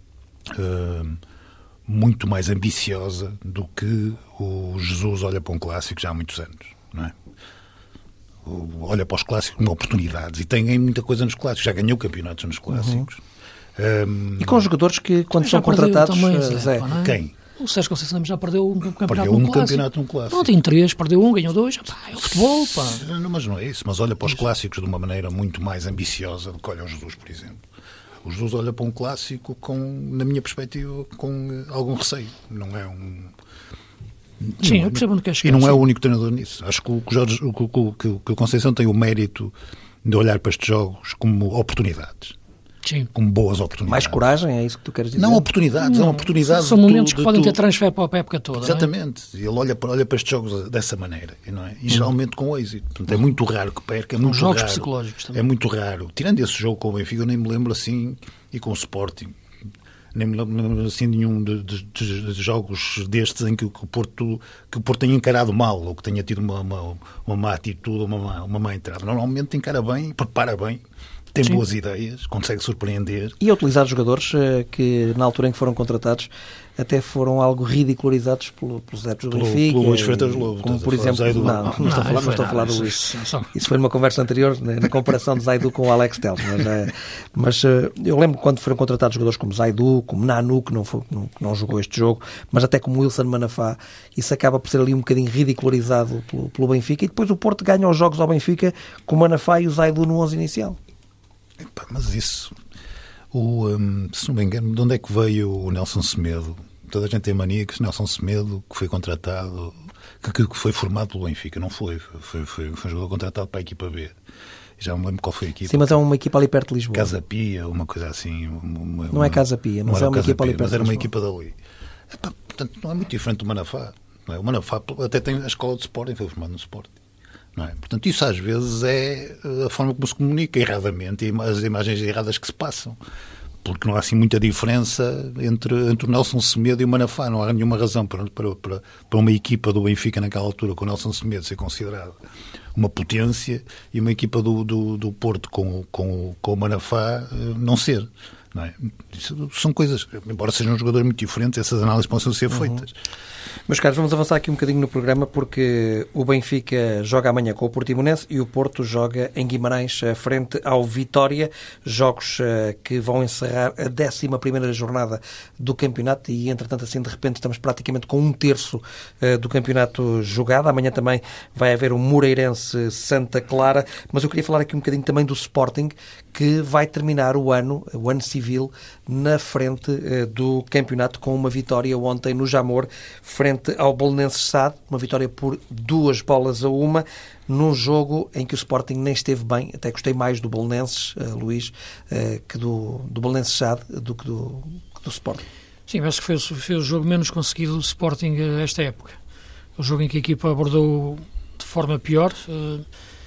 uh, muito mais ambiciosa do que o Jesus olha para um clássico já há muitos anos, não é? O, olha para os clássicos como oportunidades e tem muita coisa nos clássicos, já ganhou campeonatos nos clássicos. Uhum. Um, e com jogadores que, quando são contratados, também, Zé, Zé, é? Quem? O Sérgio Conceição já perdeu um campeonato perdeu um no clássico. campeonato no clássico. Não, tem três, perdeu um, ganhou dois. Pá, é o futebol, pá. Não, mas não é isso. Mas olha para os clássicos de uma maneira muito mais ambiciosa do que olha o Jesus, por exemplo. O Jesus olha para um clássico, com, na minha perspectiva, com algum receio. Não é um... Sim, não, eu percebo onde quer chegar. E não sim. é o único treinador nisso. Acho que o, Jorge, o, o, que, que o Conceição tem o mérito de olhar para estes jogos como oportunidades. Sim. Como boas oportunidades. Mais coragem, é isso que tu queres dizer? Não oportunidades, não, são oportunidades. São momentos de, que podem de, ter transfer para a época toda. Exatamente. Não é? Ele olha para, olha para estes jogos dessa maneira. Não é? E geralmente com êxito. Portanto, é muito raro que perca. É muito jogos raro, psicológicos também. É muito raro. Tirando esse jogo com o Benfica, eu nem me lembro assim, e com o Sporting. Nem me lembro assim de nenhum de, de, de jogos destes em que o Porto, que o Porto tenha encarado mal, ou que tenha tido uma, uma, uma má atitude, uma má, uma má entrada. Normalmente encara bem, prepara bem, tem Sim. boas ideias, consegue surpreender. E a utilizar jogadores que, na altura em que foram contratados, até foram algo ridicularizados pelo, pelos adeptos do Benfica. Pelo Luís Freitas Lobo. Como, por exemplo... Não, não, não, estou a falar, não estou a falar do Luís. Isso foi numa conversa anterior, na comparação de Zaidu com o Alex Telles. Mas, é, mas eu lembro quando foram contratados jogadores como Zaidu, como Nanu, que não, foi, não, não jogou este jogo, mas até como Wilson Manafá, isso acaba por ser ali um bocadinho ridicularizado pelo, pelo Benfica. E depois o Porto ganha os jogos ao Benfica com o Manafá e o Zaidu no onze inicial. Epá, mas isso... O, um, se não me engano, de onde é que veio o Nelson Semedo? Toda a gente tem mania que o Nelson Semedo, que foi contratado, que, que foi formado pelo Benfica, não foi. Foi, foi, foi um jogador contratado para a equipa B. Já me lembro qual foi a equipa. Sim, mas é uma equipa ali perto de Lisboa. Casa Pia, uma coisa assim. Uma, não é Casa Pia, mas é uma equipa ali perto mas era de uma Lisboa. equipa dali. Epá, portanto, não é muito diferente do Manafá. Não é? O Manafá até tem a escola de Sporting, foi formado no Sporting. Não é? Portanto, isso às vezes é a forma como se comunica erradamente e as imagens erradas que se passam. Porque não há assim muita diferença entre, entre o Nelson Semedo e o Manafá. Não há nenhuma razão para, para, para, para uma equipa do Benfica naquela altura com o Nelson Semedo ser considerado uma potência e uma equipa do, do, do Porto com, com, com o Manafá não ser. Não é? Isso são coisas, embora sejam jogadores muito diferentes, essas análises possam ser feitas. Uhum. Meus caros, vamos avançar aqui um bocadinho no programa porque o Benfica joga amanhã com o Portimonense e o Porto joga em Guimarães frente ao Vitória, jogos que vão encerrar a décima primeira jornada do campeonato e, entretanto, assim de repente estamos praticamente com um terço do campeonato jogado. Amanhã também vai haver o Moreirense Santa Clara, mas eu queria falar aqui um bocadinho também do Sporting, que vai terminar o ano, o ano civil, na frente uh, do campeonato com uma vitória ontem no Jamor, frente ao Belenenses S A D, uma vitória por duas bolas a uma, num jogo em que o Sporting nem esteve bem. Até gostei mais do Belenenses, uh, Luís, uh, que do, do Belenenses S A D do que do, que do Sporting. Sim, acho que foi, foi o jogo menos conseguido do Sporting esta época. O jogo em que a equipa abordou de forma pior. Uh,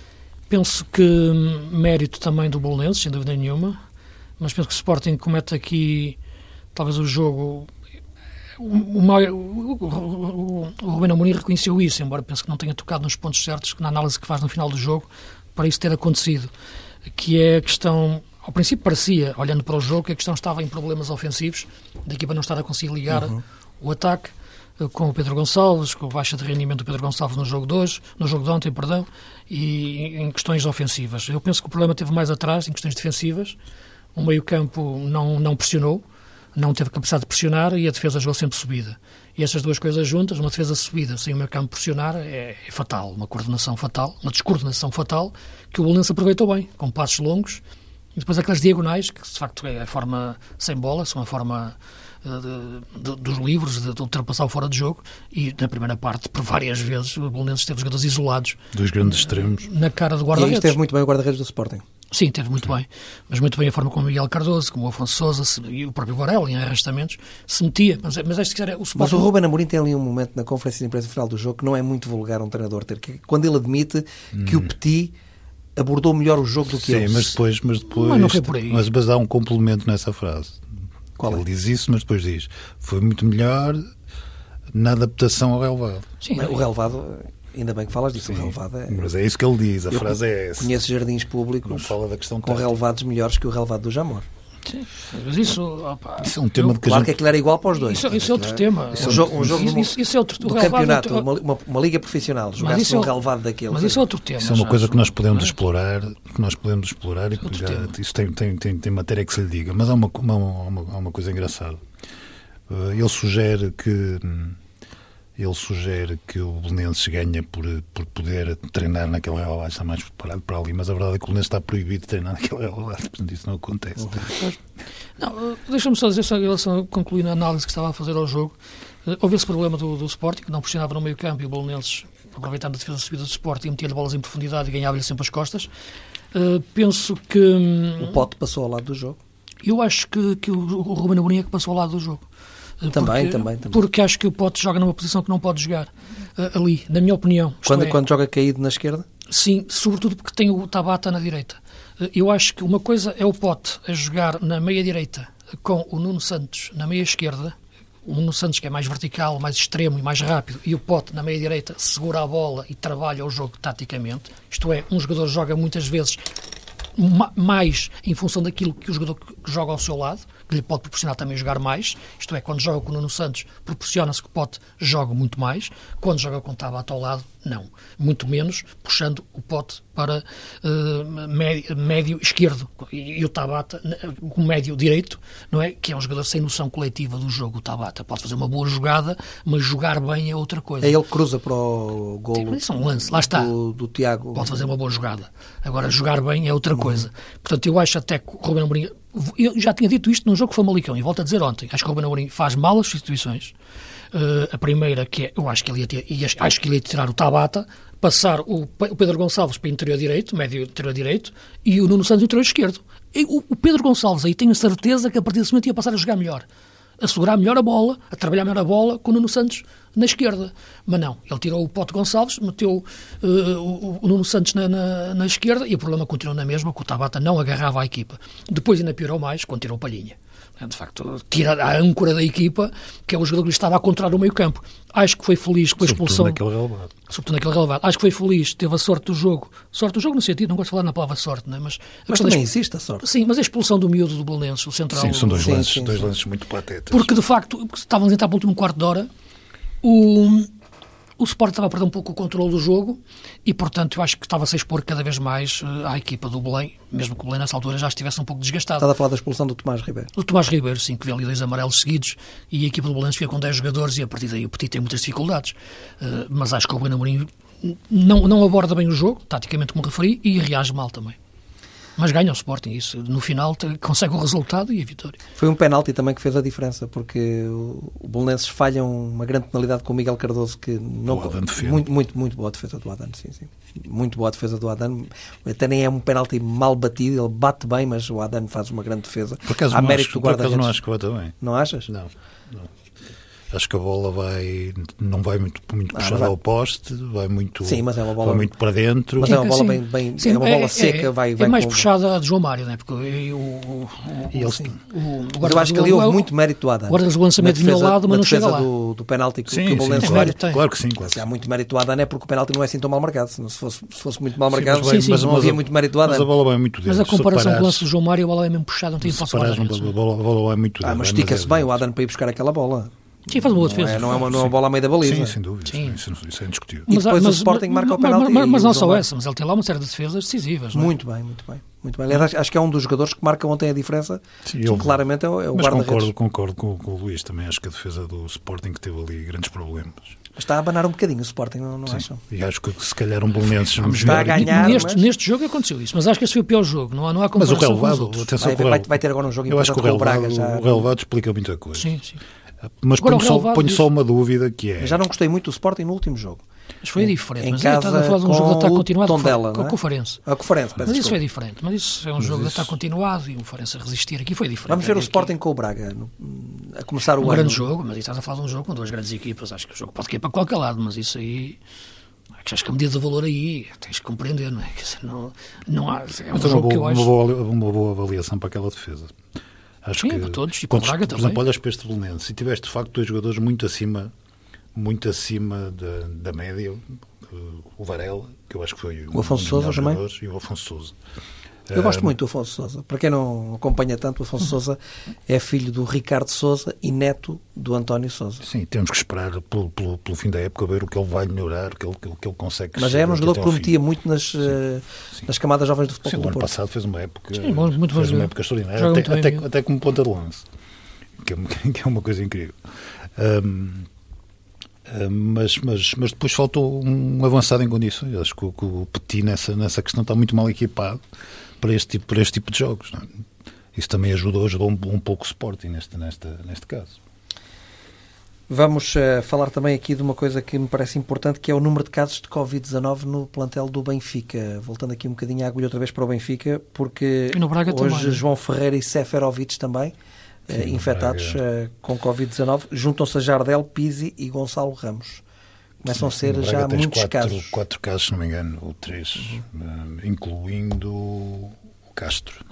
penso que mérito também do Belenenses, sem dúvida nenhuma, mas penso que o Sporting comete aqui talvez o jogo... O, o, o, o, o Ruben Amorim reconheceu isso, embora penso que não tenha tocado nos pontos certos na análise que faz no final do jogo para isso ter acontecido, que é a questão... Ao princípio parecia, olhando para o jogo, que a questão estava em problemas ofensivos, da equipa não estar a conseguir ligar uhum. o ataque, com o Pedro Gonçalves, com a baixa de rendimento do Pedro Gonçalves no jogo de hoje, no jogo de ontem, perdão, e em questões ofensivas. Eu penso que o problema teve mais atrás, em questões defensivas. O meio-campo não, não pressionou, não teve capacidade de pressionar e a defesa jogou sempre subida. E essas duas coisas juntas, uma defesa subida sem o meio-campo pressionar, é, é fatal, uma coordenação fatal, uma descoordenação fatal, que o Belenenses aproveitou bem, com passos longos, e depois aquelas diagonais, que de facto é a forma sem bola, são a forma... De, de, dos livros, de, de ultrapassar o fora de jogo, e na primeira parte, por várias vezes, o Belenenses teve jogadores isolados. Dois grandes extremos. Na cara do guarda-redes. E esteve muito bem o guarda-redes do Sporting. Sim, teve muito Sim. bem. Mas muito bem a forma como o Miguel Cardoso, como o Afonso Sousa se, e o próprio Varela, em arrastamentos, se metia. Mas, mas, este, o Sporting... mas o Ruben Amorim tem ali um momento na conferência de imprensa final do jogo que não é muito vulgar um treinador ter, que quando ele admite hum. que o Petit abordou melhor o jogo do que Sim, ele. Sim, mas depois... Mas, depois mas não foi por aí. Mas, mas há um complemento nessa frase. Qual ele é? diz isso, mas depois diz foi muito melhor na adaptação ao relevado. Sim, o relevado, ainda bem que falas disso, Sim, o relevado é... Mas é isso que ele diz, a Eu frase é essa. Conheço jardins públicos não fala da questão com tática. Relevados melhores que o relevado do Jamor. Sim, mas isso, opa, isso é um tema eu, de que claro gente... que aquilo era igual para os dois. Isso, isso é outro tema. Isso, um jogo, um jogo isso, isso, isso é outro, do campeonato, uma, uma, uma liga profissional, jogar-se um relevado daquele. Mas isso é outro tema. Isso é uma coisa acho, que nós podemos é? explorar, que nós podemos explorar e pegar, isso tem, tem, tem, tem matéria que se lhe diga. Mas há uma, uma, uma, uma coisa engraçada. Ele sugere que ele sugere que o Belenenses ganha por, por poder treinar naquela relvada, está mais preparado para ali, mas a verdade é que o Belenenses está proibido de treinar naquela relvada, portanto isso não acontece. Uhum. Não, deixa-me só dizer, só em relação a concluir a análise que estava a fazer ao jogo, houve esse problema do, do Sporting, que não pressionava no meio campo, e o Belenenses, aproveitando a defesa subida do Sporting, metia-lhe bolas em profundidade e ganhava-lhe sempre as costas. Uh, penso que... O Pote passou ao lado do jogo. Eu acho que, que o, o Ruben Amorim é que passou ao lado do jogo. Também, porque, também, também. Porque acho que o Pote joga numa posição que não pode jogar uh, ali, na minha opinião. Quando, é, quando joga caído na esquerda? Sim, sobretudo porque tem o Tabata na direita. Uh, eu acho que uma coisa é o Pote a jogar na meia-direita com o Nuno Santos na meia-esquerda, o Nuno Santos que é mais vertical, mais extremo e mais rápido, e o Pote na meia-direita segura a bola e trabalha o jogo taticamente. Isto é, um jogador joga muitas vezes mais em função daquilo que o jogador que joga ao seu lado, que lhe pode proporcionar também jogar mais. Isto é, quando joga com o Nuno Santos, proporciona-se que o Pote joga muito mais. Quando joga com o Tabata ao lado, não. Muito menos, puxando o Pote para uh, médio, médio esquerdo. E, e o Tabata, com médio direito, não é? Que é um jogador sem noção coletiva do jogo. O Tabata pode fazer uma boa jogada, mas jogar bem é outra coisa. É ele que cruza para o golo. Sim, mas isso é um lance, lá está. Do, do Tiago. Pode fazer uma boa jogada. Agora, jogar bem é outra coisa. Portanto, eu acho até que o Ruben Amorim... Eu já tinha dito isto num jogo que foi Famalicão, e volto a dizer ontem. Acho que o Ruben Amorim faz mal as substituições. Uh, a primeira, que é, eu acho que ele ia, ter, ia, acho que ele ia tirar o Tabata, passar o, o Pedro Gonçalves para o interior direito, médio interior direito, e o Nuno Santos no interior esquerdo. E o, o Pedro Gonçalves aí tenho a certeza que a partir desse momento ia passar a jogar melhor, a segurar melhor a bola, a trabalhar melhor a bola com o Nuno Santos na esquerda. Mas não, ele tirou o Pote Gonçalves, meteu uh, o, o Nuno Santos na, na, na esquerda, e o problema continuou na mesma, que o Tabata não agarrava a equipa. Depois ainda piorou mais quando tirou o Palhinha. De facto, tira a âncora da equipa, que é o jogador que lhe estava a controlar o meio campo. Acho que foi feliz com a expulsão. Sobretudo naquele relevado. Sobretudo naquele relevado. Acho que foi feliz, teve a sorte do jogo. Sorte do jogo no sentido, não gosto de falar na palavra sorte, não é? Mas, mas também existe a sorte. Sim, mas a expulsão do miúdo do Belenenses, o central... Sim, são dois, sim, lances, sim, dois sim. lances muito patetas. Porque, de facto, estávamos a entrar para o último quarto de hora, o... O Sport estava a perder um pouco o controle do jogo e, portanto, eu acho que estava-se a expor cada vez mais à equipa do Belém, mesmo que o Belém nessa altura já estivesse um pouco desgastado. Estava a falar da expulsão do Tomás Ribeiro. Do Tomás Ribeiro, sim, que vê ali dois amarelos seguidos, e a equipa do Belém fica com dez jogadores e a partir daí o Petit tem muitas dificuldades. Uh, mas acho que o Ruben Amorim não, não aborda bem o jogo, taticamente como referi, e reage mal também. Mas ganha o Sporting, isso no final consegue o resultado e a vitória. Foi um penalti também que fez a diferença, porque o Belenenses falha uma grande penalidade com o Miguel Cardoso, que não, muito, muito, muito boa defesa do Adano, sim, sim. Muito boa defesa do Adano. Até nem é um penalti mal batido, ele bate bem, mas o Adano faz uma grande defesa. Por acaso, Há não, mérito acho, do por acaso guarda-redes. não acho que bata bem. Não achas? Não, não. Acho que a bola vai, não vai muito, muito ah, puxada vai. ao poste, vai muito, sim, mas é uma bola, vai muito para dentro. Mas é uma bola sim, bem, bem sim, é uma bola é, seca. É, vai, é vai mais com... puxada a de João Mário, não é? Porque o, o, e ele, sim, o, o eu acho que ali houve muito mérito do Adano. Agora o lançamento vinha ao lado, mas não chega lá. Do, do penalti que, sim, que o Belenenses sim, falha. Claro que sim. Claro. Se há muito mérito do Adano é porque o penalti não é assim tão mal marcado. Se, fosse, se fosse muito mal marcado, sim, mas, mas, não mas, havia mas, muito mérito do Adano. Mas a bola vai muito dentro. Mas a comparação parares, com o lance do João Mário, a bola é mesmo puxada, não tem falso guarda-redes. A bola, a bola vai muito dentro. Ah, mas estica-se bem o Adano para ir buscar aquela bola. Sim, faz uma boa defesa. Não é, não é, uma, não é uma bola à meio da baliza. Sim, sem dúvida. Sim. Isso, isso é indiscutível. E depois mas, o Sporting mas, marca o penalti. Mas, mas não só vai. essa, mas ele tem lá uma série de defesas decisivas. Não é? Muito bem, muito bem. Muito bem. Aliás, acho que é um dos jogadores que marca ontem a diferença. Sim, eu, claramente é o, é o mas guarda-redes. concordo, concordo com, com o Luís também. Acho que a defesa do Sporting que teve ali grandes problemas. Está a abanar um bocadinho o Sporting, não, não Sim. acham? E acho que se calhar um Belenenses está a ganhar, neste, mas... neste jogo aconteceu isso, mas acho que esse foi o pior jogo. Não há, não há mas o comparação relevado, com os outros. atenção, vai, vai, vai ter agora um jogo eu acho que o relevado, Braga, já... o relevado explica muita coisa. Sim, sim. Mas agora, ponho, só, ponho só uma dúvida que é... Eu já não gostei muito do Sporting no último jogo. Mas foi diferente. Em mas casa estás a falar de um jogo de ataque continuado Tondela, com, com o Farense. A Conferência, mas desculpa. isso foi diferente. Mas isso é um mas jogo isso... de ataque continuado e o Farense a resistir. Aqui foi diferente. Vamos ver aqui, o Sporting com o Braga no, a começar o um ano. Um grande jogo, mas estás a falar de um jogo com duas grandes equipas. Acho que o jogo pode cair para qualquer lado, mas isso aí... Acho que a medida de valor aí tens que compreender, não é? Quer dizer, não, não há... É um mas jogo uma boa, que eu acho... Uma boa, uma boa avaliação para aquela defesa. Acho Sim, que, para todos, e para o Braga por também. exemplo, olhas para este Belenenses e tiveste de facto dois jogadores muito acima, muito acima da, da média, o Varela, que eu acho que foi o Afonso Sousa também, e o Afonso Sousa. Eu gosto muito do Afonso Sousa. Para quem não acompanha tanto, o Afonso Sousa é filho do Ricardo Sousa e neto do António Sousa. Sim, temos que esperar pelo, pelo, pelo fim da época ver o que ele vai melhorar, o que ele, o que ele consegue. Mas já era um jogador que prometia muito nas, sim, sim. nas camadas jovens do futebol. Sim, do o ano Porto. passado fez uma época, sim, muito fez uma época extraordinária, até, até, bem, até como ponta de lance, que é, que é uma coisa incrível. Um, Uh, mas, mas, mas depois faltou um avançado em condições. Acho que o, que o Petit nessa, nessa questão está muito mal equipado para este tipo, para este tipo de jogos. Não é? Isso também ajudou, ajudou um, um pouco o Sporting neste, nesta, neste caso. Vamos uh, falar também aqui de uma coisa que me parece importante, que é o número de casos de covid dezanove no plantel do Benfica. Voltando aqui um bocadinho a agulha outra vez para o Benfica, porque hoje também, João Ferreira e Seferovic também Sim, uh, infectados uh, com covid dezanove. Juntam-se a Jardel, Pizzi e Gonçalo Ramos. Começam Sim, a ser já muitos quatro, casos. Quatro casos, se não me engano, ou três, uhum. uh, incluindo o Castro.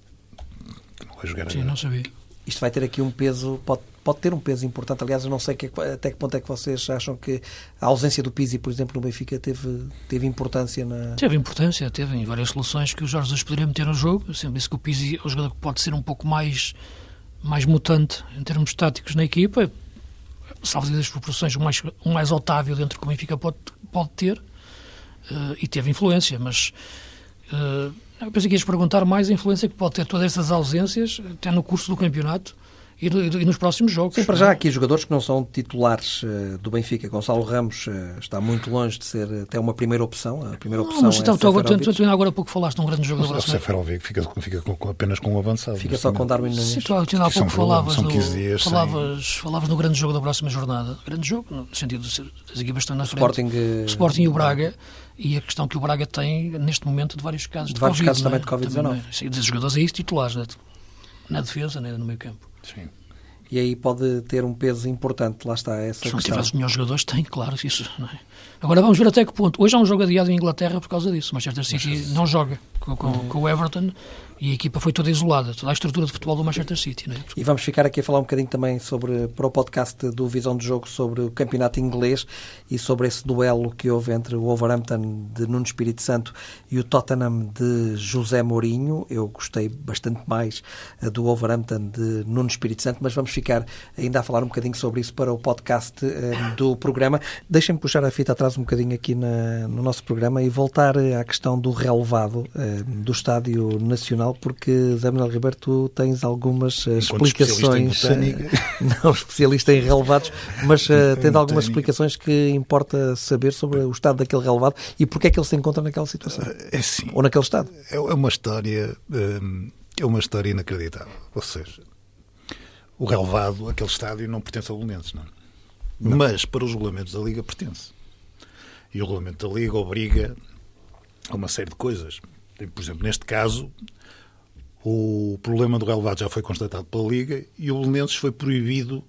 Que não vai jogar Sim, agora. não sabia. Isto vai ter aqui um peso, pode, pode ter um peso importante. Aliás, eu não sei que, até que ponto é que vocês acham que a ausência do Pizzi, por exemplo, no Benfica teve, teve importância na... Teve importância, teve em várias soluções que o Jorge Jesus poderia meter no jogo. Eu sempre disse que o Pizzi é um jogador que pode ser um pouco mais, mais mutante em termos táticos na equipa, salvo das proporções, o mais, o mais Otávio dentro que o Benfica pode, pode ter, uh, e teve influência, mas... Uh, Eu pensei que ias perguntar mais a influência que pode ter todas essas ausências, até no curso do campeonato e, e nos próximos jogos. Sim, para já há aqui jogadores que não são titulares uh, do Benfica. Gonçalo Ramos uh, está muito longe de ser até uma primeira opção. A primeira opção não, mas, é então, tu, tu, tu agora há pouco falaste de um grande jogador. O Seferovic fica, fica com, apenas com um avançado. Fica só com Darwin Nunes. Sim, tu há pouco falavas, são do, dias falavas, sem... falavas no grande jogo da próxima jornada. Grande jogo, no sentido de ser das equipas estão na frente. Sporting, o Sporting e o Braga. E a questão que o Braga tem, neste momento, de vários casos de, de vários Covid, casos não é? também de covid dezanove. Sim, de jogadores aí titulares, né? Na defesa, né? No meio campo. Sim. E aí pode ter um peso importante, lá está essa Se não questão. tiver os melhores jogadores, tem, claro, isso, não é? Agora vamos ver até que ponto. Hoje há um jogo adiado em Inglaterra por causa disso. O Manchester City Manchester... não joga com, com, uhum. com o Everton e a equipa foi toda isolada. Toda a estrutura de futebol do Manchester City, não é? E vamos ficar aqui a falar um bocadinho também sobre, para o podcast do Visão de Jogo, sobre o campeonato inglês e sobre esse duelo que houve entre o Wolverhampton de Nuno Espírito Santo e o Tottenham de José Mourinho. Eu gostei bastante mais do Wolverhampton de Nuno Espírito Santo, mas vamos ficar ainda a falar um bocadinho sobre isso para o podcast uh, do programa. Deixem-me puxar a fita atrás um bocadinho aqui na, no nosso programa e voltar à questão do relevado uh, do Estádio Nacional, porque, Zé Manuel Ribeiro, tu tens algumas uh, explicações, especialista uh, não especialista em relevados, mas uh, tens algumas explicações que importa saber sobre o estado daquele relevado e porque é que ele se encontra naquela situação, é sim, ou naquele estado. É uma história, é uma história inacreditável, ou seja, o relevado, aquele estádio não pertence ao Belenenses, não é? Não. Mas para os regulamentos da Liga pertence. E o regulamento da Liga obriga a uma série de coisas. Por exemplo, neste caso, o problema do relevado já foi constatado pela Liga e o Belenenses foi proibido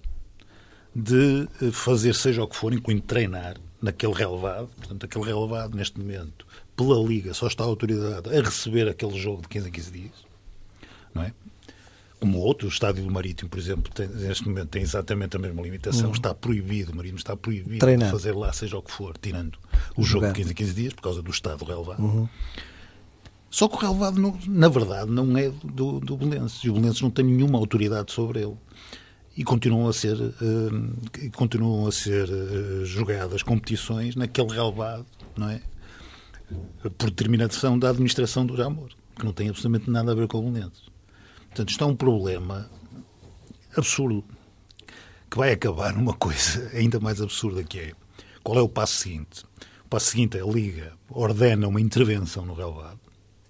de fazer seja o que for, incluindo treinar naquele relevado. Portanto, aquele relevado, neste momento, pela Liga, só está autorizado a receber aquele jogo de quinze em quinze dias. Não é? Como outro, o Estádio do Marítimo, por exemplo, tem, neste momento tem exatamente a mesma limitação. Uhum. Está proibido, o Marítimo está proibido Treinar. de fazer lá seja o que for, tirando o jogo Jogar. de quinze em quinze dias, por causa do estado relevado. Uhum. Só que o relevado, não, na verdade, não é do, do Belenenses. E o Belenenses não tem nenhuma autoridade sobre ele. E continuam a ser, uh, continuam a ser uh, jogadas competições naquele relevado, não é? Por determinação da administração do Jamor, que não tem absolutamente nada a ver com o Belenenses. Portanto, isto é um problema absurdo, que vai acabar numa coisa ainda mais absurda, que é, qual é o passo seguinte? O passo seguinte é a Liga ordena uma intervenção no relevado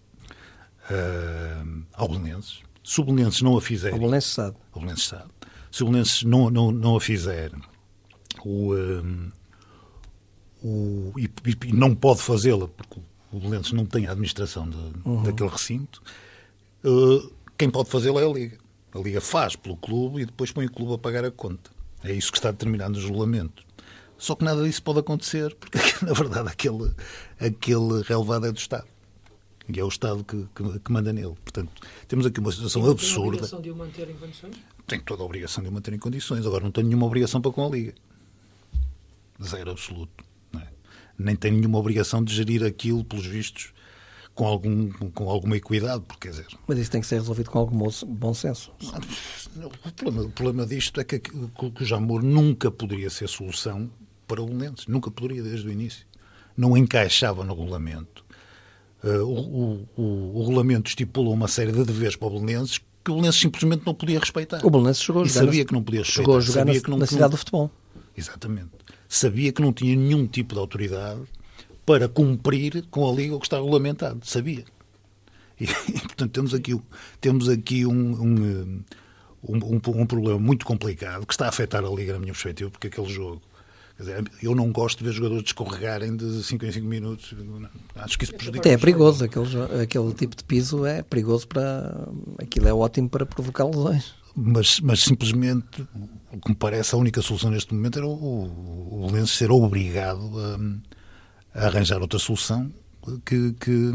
uh, ao Belenenses. Se o Belenenses não a fizer... O Belenenses sabe. O Belenenses sabe. Se o Belenenses não, não, não a fizer o, um, o, e, e não pode fazê-la, porque o Belenenses não tem a administração de, uhum. daquele recinto, uh, quem pode fazê-lo é a Liga. A Liga faz pelo clube e depois põe o clube a pagar a conta. É isso que está determinado nos regulamentos. Só que nada disso pode acontecer, porque, na verdade, aquele, aquele relevado é do Estado. E é o Estado que, que, que manda nele. Portanto, temos aqui uma situação tem absurda. Tem a obrigação de o manter em condições? Tem toda a obrigação de o manter em condições. Agora, não tem nenhuma obrigação para com a Liga. Zero absoluto. Não é? Nem tem nenhuma obrigação de gerir aquilo, pelos vistos, com, algum, com alguma equidade, porque, quer dizer... Mas isso tem que ser resolvido com algum bom senso. O problema, o problema disto é que, que, que o Jamor nunca poderia ser solução para o Belenenses. Nunca poderia, desde o início. Não encaixava no regulamento. Uh, o, o, o, o regulamento estipula uma série de deveres para o Belenenses que o Belenenses simplesmente não podia respeitar. O Belenenses chegou a e jogar sabia na, que não podia respeitar. Chegou a jogar sabia na, que não, na cidade do futebol. Exatamente. sabia que não tinha nenhum tipo de autoridade para cumprir com a Liga o que está regulamentado. Sabia. E, e portanto, temos aqui, temos aqui um, um, um, um, um problema muito complicado que está a afetar a Liga, na minha perspectiva, porque aquele jogo... Quer dizer, eu não gosto de ver jogadores descorregarem de cinco em cinco minutos. Acho que isso prejudica. É perigoso. Aquele, aquele tipo de piso é perigoso para... Aquilo é ótimo para provocar lesões. Mas, mas simplesmente, o que me parece a única solução neste momento era o, o Lenço ser obrigado a, a arranjar outra solução que, que,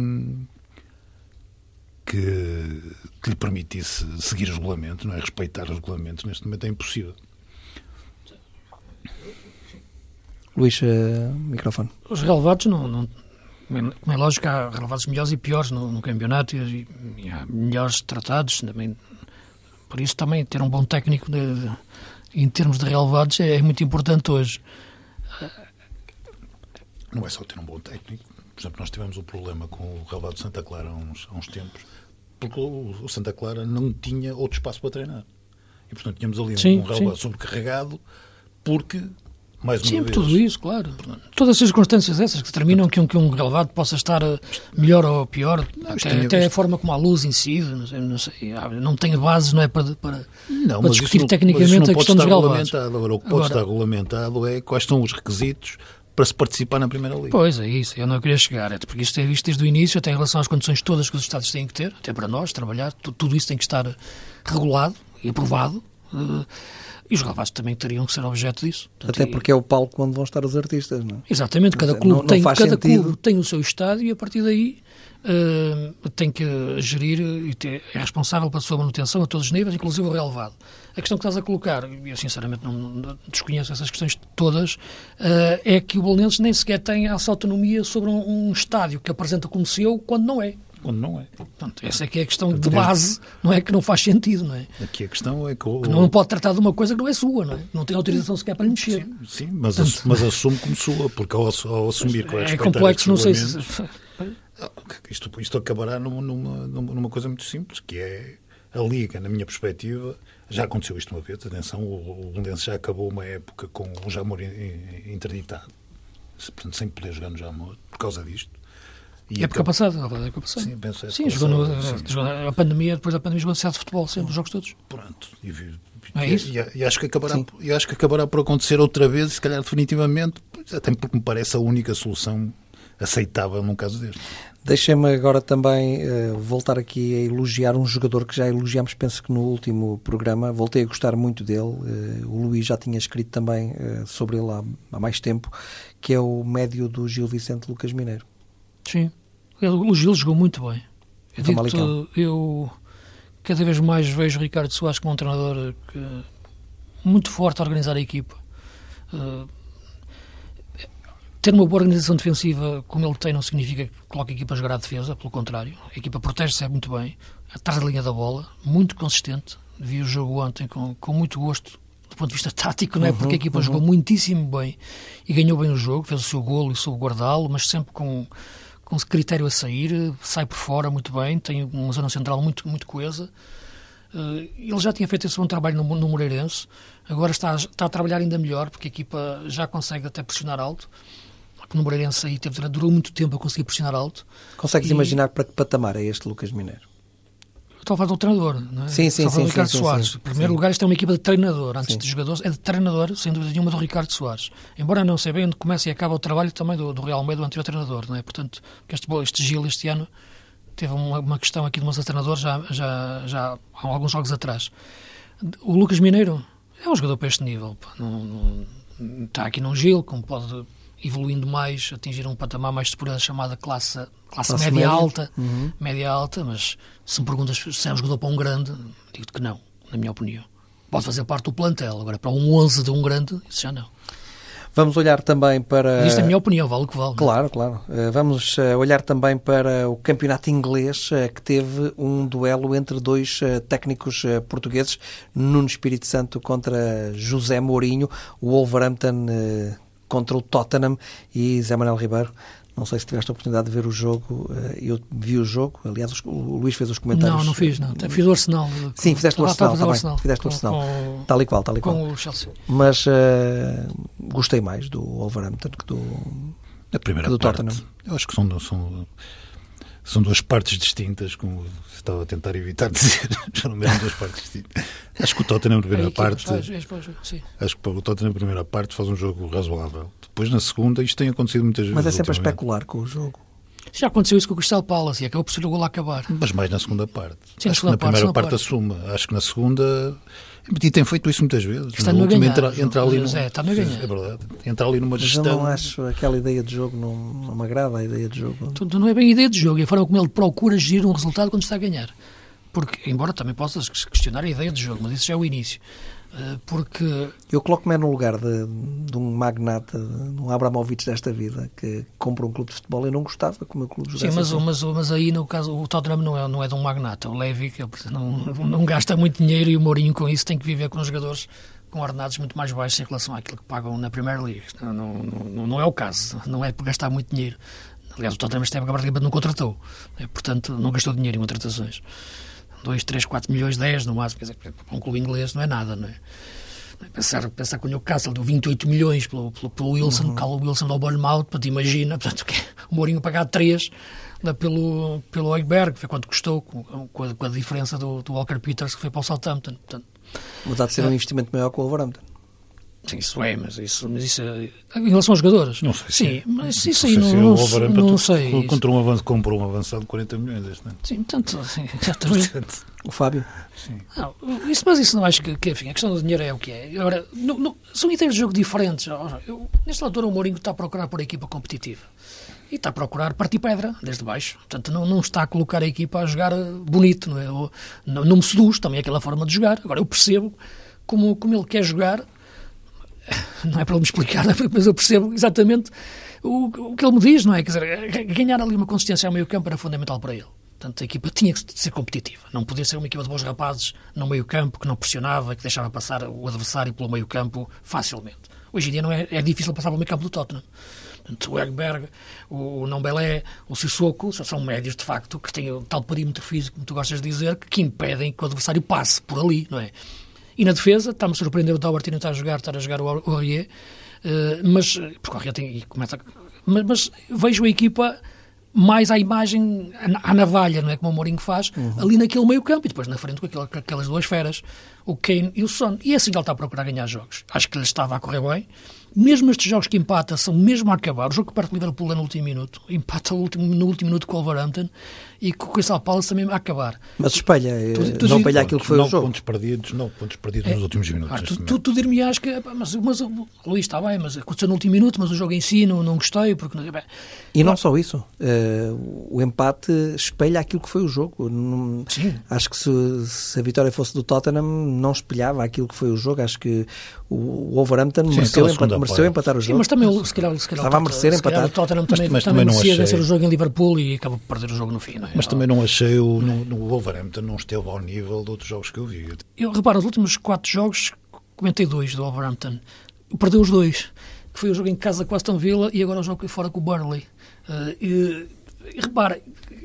que, que lhe permitisse seguir os regulamentos, não é? Respeitar os regulamentos. Neste momento é impossível. Luís, uh, microfone. Os relevados, não, não, como é lógico, há relevados melhores e piores no, no campeonato e, e há melhores tratados também. Por isso também ter um bom técnico de, de, em termos de relevados é, é muito importante hoje. Não é só ter um bom técnico. Por exemplo, nós tivemos um problema com o relevado de Santa Clara há uns, há uns tempos, porque o, o Santa Clara não tinha outro espaço para treinar. E, portanto, tínhamos ali sim, um relevado sim. sobrecarregado porque... Mais uma Sim, vez. Tudo isso, claro. Todas as circunstâncias essas que determinam que um, que um relevado possa estar melhor ou pior, não, até, até a forma como a luz incide, não sei, não, sei, não tem bases, não é, para, para, não, para discutir não, tecnicamente a questão dos relevados. Agora, o que pode Agora, estar regulamentado é quais são os requisitos para se participar na Primeira Liga. Pois, é isso, eu não queria chegar, é porque isto é visto desde o início, até em relação às condições todas que os Estados têm que ter, até para nós, trabalhar, tudo isso tem que estar regulado e aprovado. E os relevados também teriam que ser objeto disso. Portanto, até porque é o palco onde vão estar os artistas, não é? Exatamente, cada clube, não, não tem, cada clube tem o seu estádio e a partir daí uh, tem que gerir e ter, é responsável pela sua manutenção a todos os níveis, inclusive o relevado. A questão que estás a colocar, e eu sinceramente não, não desconheço essas questões todas, uh, é que o Belenenses nem sequer tem essa autonomia sobre um, um estádio que apresenta como seu quando não é. Quando não é. Portanto, essa é que é a questão de base, não é que não faz sentido, não é? Aqui a questão é que... O... que não pode tratar de uma coisa que não é sua, não é? Não tem autorização sequer para lhe mexer. Sim, sim mas, Portanto, mas assume como sua, porque ao, ao assumir que vai é complexo, não sei se... Isto, isto acabará numa, numa, numa coisa muito simples, que é a Liga, na minha perspectiva, já aconteceu isto uma vez, atenção, o Belenenses já acabou uma época com o Jamor interditado, portanto, sem poder jogar no Jamor, por causa disto. E época acabou... passada, a época passada. Sim, penso sim, jogou no, sim. Jogou a pandemia, depois da pandemia jogou no Centro de Futebol, sempre os jogos todos. Pronto. E, e, é isso? E, e, acho que acabará, e acho que acabará por acontecer outra vez, se calhar definitivamente, até porque me parece a única solução aceitável num caso deste. Deixem-me agora também uh, voltar aqui a elogiar um jogador que já elogiámos, penso que no último programa. Voltei a gostar muito dele. Uh, o Luís já tinha escrito também uh, sobre ele há, há mais tempo, que é o médio do Gil Vicente Lucas Mineiro. Sim, o Gil jogou muito bem. Eu, digo, eu cada vez mais vejo Ricardo Soares como um treinador que, muito forte a organizar a equipa. Uh, ter uma boa organização defensiva como ele tem não significa que coloque a equipa a jogar à defesa, pelo contrário. A equipa protege-se muito bem, atrás da linha da bola, muito consistente. Vi o jogo ontem com, com muito gosto do ponto de vista tático, não é? Porque a equipa uhum. jogou muitíssimo bem e ganhou bem o jogo, fez o seu golo e soube guardá-lo, mas sempre com... com critério a sair, sai por fora muito bem, tem uma zona central muito, muito coesa. Uh, ele já tinha feito esse bom trabalho no, no Moreirense, agora está, está a trabalhar ainda melhor, porque a equipa já consegue até pressionar alto. No Moreirense aí teve, durou muito tempo a conseguir pressionar alto. Consegues e... imaginar para que patamar é este Lucas Mineiro? Estou a falar do treinador, não é? Sim, sim, sim. Ricardo sim, Soares. Sim, sim. Em primeiro sim. lugar, isto é uma equipa de treinador. Antes sim. de jogadores, é de treinador, sem dúvida nenhuma, do Ricardo Soares. Embora não sei bem onde começa e acaba o trabalho também do, do Real Almeida, do anterior treinador, não é? Portanto, este, este Gil, este ano, teve uma, uma questão aqui de mudança de treinador já, já, já há alguns jogos atrás. O Lucas Mineiro é um jogador para este nível. Pá. Não, não, está aqui num Gil, como pode... evoluindo mais, atingir um patamar mais superior, chamada classe, classe, classe média, média alta, uhum. média alta, mas se me perguntas se é um jogador para um grande, digo-te que não, na minha opinião. Pode fazer parte do plantel, agora para um onze de um grande, isso já não. Vamos olhar também para... Mas isto é a minha opinião, vale o que vale. Claro, claro. Vamos olhar também para o campeonato inglês, que teve um duelo entre dois técnicos portugueses, Nuno Espírito Santo contra José Mourinho, o Wolverhampton contra o Tottenham, e Zé Manuel Ribeiro, Não sei se tiveste a oportunidade de ver o jogo. Eu vi o jogo, aliás, o Luís fez os comentários. Não, não fiz, não. Fiz o Arsenal. Sim, fizeste o Arsenal, tá Arsenal. Fizeste o Arsenal. Com, tal e qual, tal e qual. Com o Chelsea. Mas uh, gostei mais do Wolverhampton que do, a primeira que do parte, Tottenham. Eu acho que são, são, são duas partes distintas, como estava a tentar evitar dizer. Já não me lembro duas partes distintas. Acho que o Tottenham na primeira parte faz, faz, sim. Acho que o Tottenham na primeira parte faz um jogo razoável. Depois na segunda, isto tem acontecido muitas vezes. Mas é sempre a especular com o jogo. Já aconteceu isso com o Crystal Palace e acabou por ser o gol a acabar. Mas mais na segunda parte. Sim, acho segunda que na primeira parte, parte assume. Acho que na segunda... E tem feito isso muitas vezes. Está no ganhar. Entra, entra ali no... é, está no ganhar. É verdade. Entra ali numa Mas gestão... eu não acho aquela ideia de jogo, não, não me agrada a ideia de jogo. Então, não é bem a ideia de jogo, é a forma como ele procura gerir um resultado quando está a ganhar. Porque, embora também possas questionar a ideia de jogo, mas isso já é o início. Porque... Eu coloco-me no lugar de, de um magnata, de um Abramovich desta vida, que compra um clube de futebol e não gostava que o meu clube jogasse. Sim, mas, assim. mas, mas aí no caso o Tottenham não é, não é de um magnata, o Levy, que não, não gasta muito dinheiro, e o Mourinho com isso tem que viver com os jogadores com ordenados muito mais baixos em relação àquilo que pagam na Premier League. Não, não, não é o caso, não é por gastar muito dinheiro. Aliás, o Tottenham esteve praticamente não contratou, né? Portanto não gastou dinheiro em contratações. dois, três, quatro milhões, dez no máximo, quer dizer, para um clube inglês não é nada, não é? Pensar, pensar que o Newcastle deu vinte e oito milhões pelo, pelo, pelo Wilson, uhum. Cala o Wilson ao Bournemouth, para te imagina, portanto, o Mourinho pagar três pelo, pelo Højbjerg, foi quanto custou, com, com, a, com a diferença do, do Walker Peters, que foi para o Southampton. Portanto, mas há de ser é. um investimento maior que o Wolverhampton. Sim, isso é, mas isso, mas isso é, em relação aos jogadores. Não sei. Sim, se, mas não isso aí não, se não, não, não, não sei. Contra um avançado, comprou um avançado de quarenta milhões este ano. Sim, tanto, assim, exatamente. O Fábio. Sim. Não, isso, mas isso não acho que, que, enfim, a questão do dinheiro é o que é. Agora, não, não, são ideias de jogo diferentes. Eu, nesta altura, o Mourinho está a procurar por a equipa competitiva. E está a procurar partir pedra, desde baixo. Portanto, não, não está a colocar a equipa a jogar bonito. Não, é? Ou, não, não me seduz também aquela forma de jogar. Agora, eu percebo como, como ele quer jogar. Não é para ele me explicar, mas eu percebo exatamente o, o que ele me diz, não é? Quer dizer, ganhar ali uma consistência ao meio campo era fundamental para ele. Portanto, a equipa tinha que ser competitiva. Não podia ser uma equipa de bons rapazes no meio campo, que não pressionava, que deixava passar o adversário pelo meio campo facilmente. Hoje em dia não é, é difícil passar pelo meio campo do Tottenham. Portanto, o Højbjerg, o Ndombele, o Sissoko, são médios de facto que têm o tal perímetro físico, como tu gostas de dizer, que impedem que o adversário passe por ali, não é? E na defesa, está-me a surpreender o Doherty não estar a jogar, estar a jogar o Aurier, uh, mas, porque o Aurier tem, e começa a, mas, mas vejo a equipa mais à imagem, à, à navalha, não é, como o Mourinho faz, uhum. ali naquele meio campo, e depois na frente com, aquela, com aquelas duas feras, o Kane e o Son. E assim ele está a procurar ganhar jogos. Acho que ele estava a correr bem. Mesmo estes jogos que empata são mesmo a acabar. O jogo que parte o Liverpool é no último minuto. Empata no último, no último minuto com o Wolverhampton e com o Crystal Palace também a acabar. Mas espelha, tu, tu não espelha aquilo que foi o jogo. Pontos perdidos, não pontos perdidos é, nos últimos minutos. Ah, tu, tu, tu dir-me-ás que... Mas, mas o Luís está bem, mas aconteceu no último minuto, mas o jogo em si não, não gostei. Porque, bem, e não só isso. Uh, o empate espelha aquilo que foi o jogo. Não, Sim. Acho que se, se a vitória fosse do Tottenham, não espelhava aquilo que foi o jogo. Acho que o Wolverhampton Sim, mereceu, empat, mereceu empatar o jogo. Sim, mas também, se calhar, se calhar estava a merecer se empatar. O Tottenham também, mas, mas também, também merecia achei... vencer o jogo em Liverpool e acabou por perder o jogo no fim. Não é? Mas também não achei o no, no Wolverhampton não esteve ao nível de outros jogos que eu vi. Eu reparo, os últimos quatro jogos, comentei dois do Wolverhampton. Perdeu os dois. Que foi o jogo em casa com o Aston Villa e agora o jogo fora com o Burnley. Uh, e, e repara,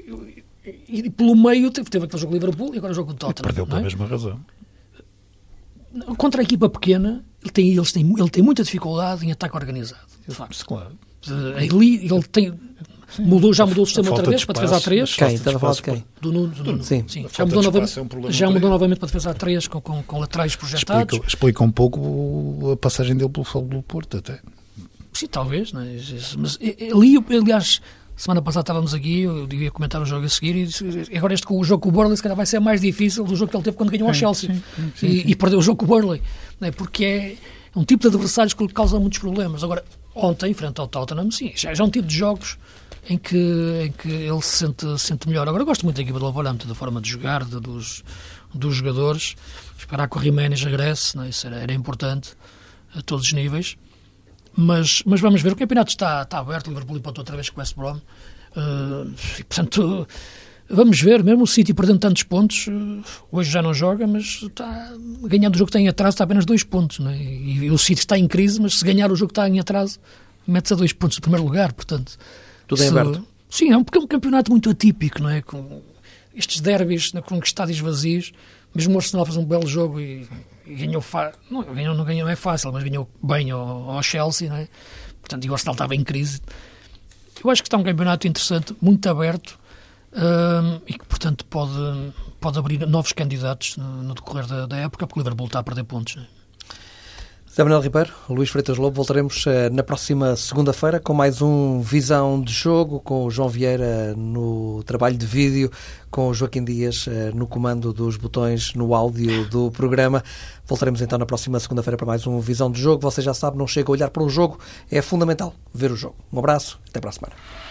e, e pelo meio teve, teve aquele jogo com o Liverpool e agora o jogo com o Tottenham. E perdeu pela é? mesma razão. Contra a equipa pequena, ele tem, eles têm, ele tem muita dificuldade em ataque organizado. De facto. Claro. Uh, ele, ele tem... Mudou, já mudou o sistema outra vez de para defesa a três. Quem? Estava a falar de quem? Do Nuno. Do Nuno. Sim. Sim. Já, mudou novamente, é um já mudou novamente para defesa a três com, com, com laterais projetados. Explica, explica um pouco a passagem dele pelo Futebol do Porto até. Sim, talvez. Não é? Mas ali, aliás, semana passada estávamos aqui, eu ia comentar o jogo a seguir e agora este com o jogo com o Burnley se calhar vai ser mais difícil do jogo que ele teve quando ganhou ao Chelsea. Sim, sim, sim, e, sim. e perdeu o jogo com o Burnley. Não é? Porque é um tipo de adversários que lhe causa muitos problemas. Agora, ontem, frente ao Tottenham, sim, já, já é um tipo de jogos em que, em que ele se sente, se sente melhor. Agora, eu gosto muito da equipa do Wolverhampton, da forma de jogar, de, dos, dos jogadores. Esperar que o Jiménez regresse, não é? Isso era, era importante a todos os níveis. Mas, mas vamos ver, o campeonato está, está aberto, o Liverpool empatou outra vez com o West Brom. Uh, e, portanto, vamos ver, mesmo o City perdendo tantos pontos, uh, hoje já não joga, mas está ganhando o jogo que tem em atraso, está apenas dois pontos. Não é? e, e o City está em crise, mas se ganhar o jogo que está em atraso, mete-se a dois pontos do primeiro lugar, portanto... Tudo em aberto. Sim, é um, é um campeonato muito atípico, não é? Com estes derbys, com estádios vazios, mesmo o Arsenal faz um belo jogo e, e ganhou, fa... não, ganhou, não ganhou, não é fácil, mas ganhou bem ao, ao Chelsea, não é? Portanto, e o Arsenal estava em crise. Eu acho que está um campeonato interessante, muito aberto, um, e que, portanto, pode, pode abrir novos candidatos no, no decorrer da, da época, porque o Liverpool está a perder pontos, não é? Zé Manuel Ribeiro, Luís Freitas Lobo, voltaremos uh, na próxima segunda-feira com mais um Visão de Jogo, com o João Vieira no trabalho de vídeo, com o Joaquim Dias uh, no comando dos botões no áudio do programa. Voltaremos então na próxima segunda-feira para mais um Visão de Jogo. Você já sabe, não chega a olhar para o jogo, é fundamental ver o jogo. Um abraço, até para a semana.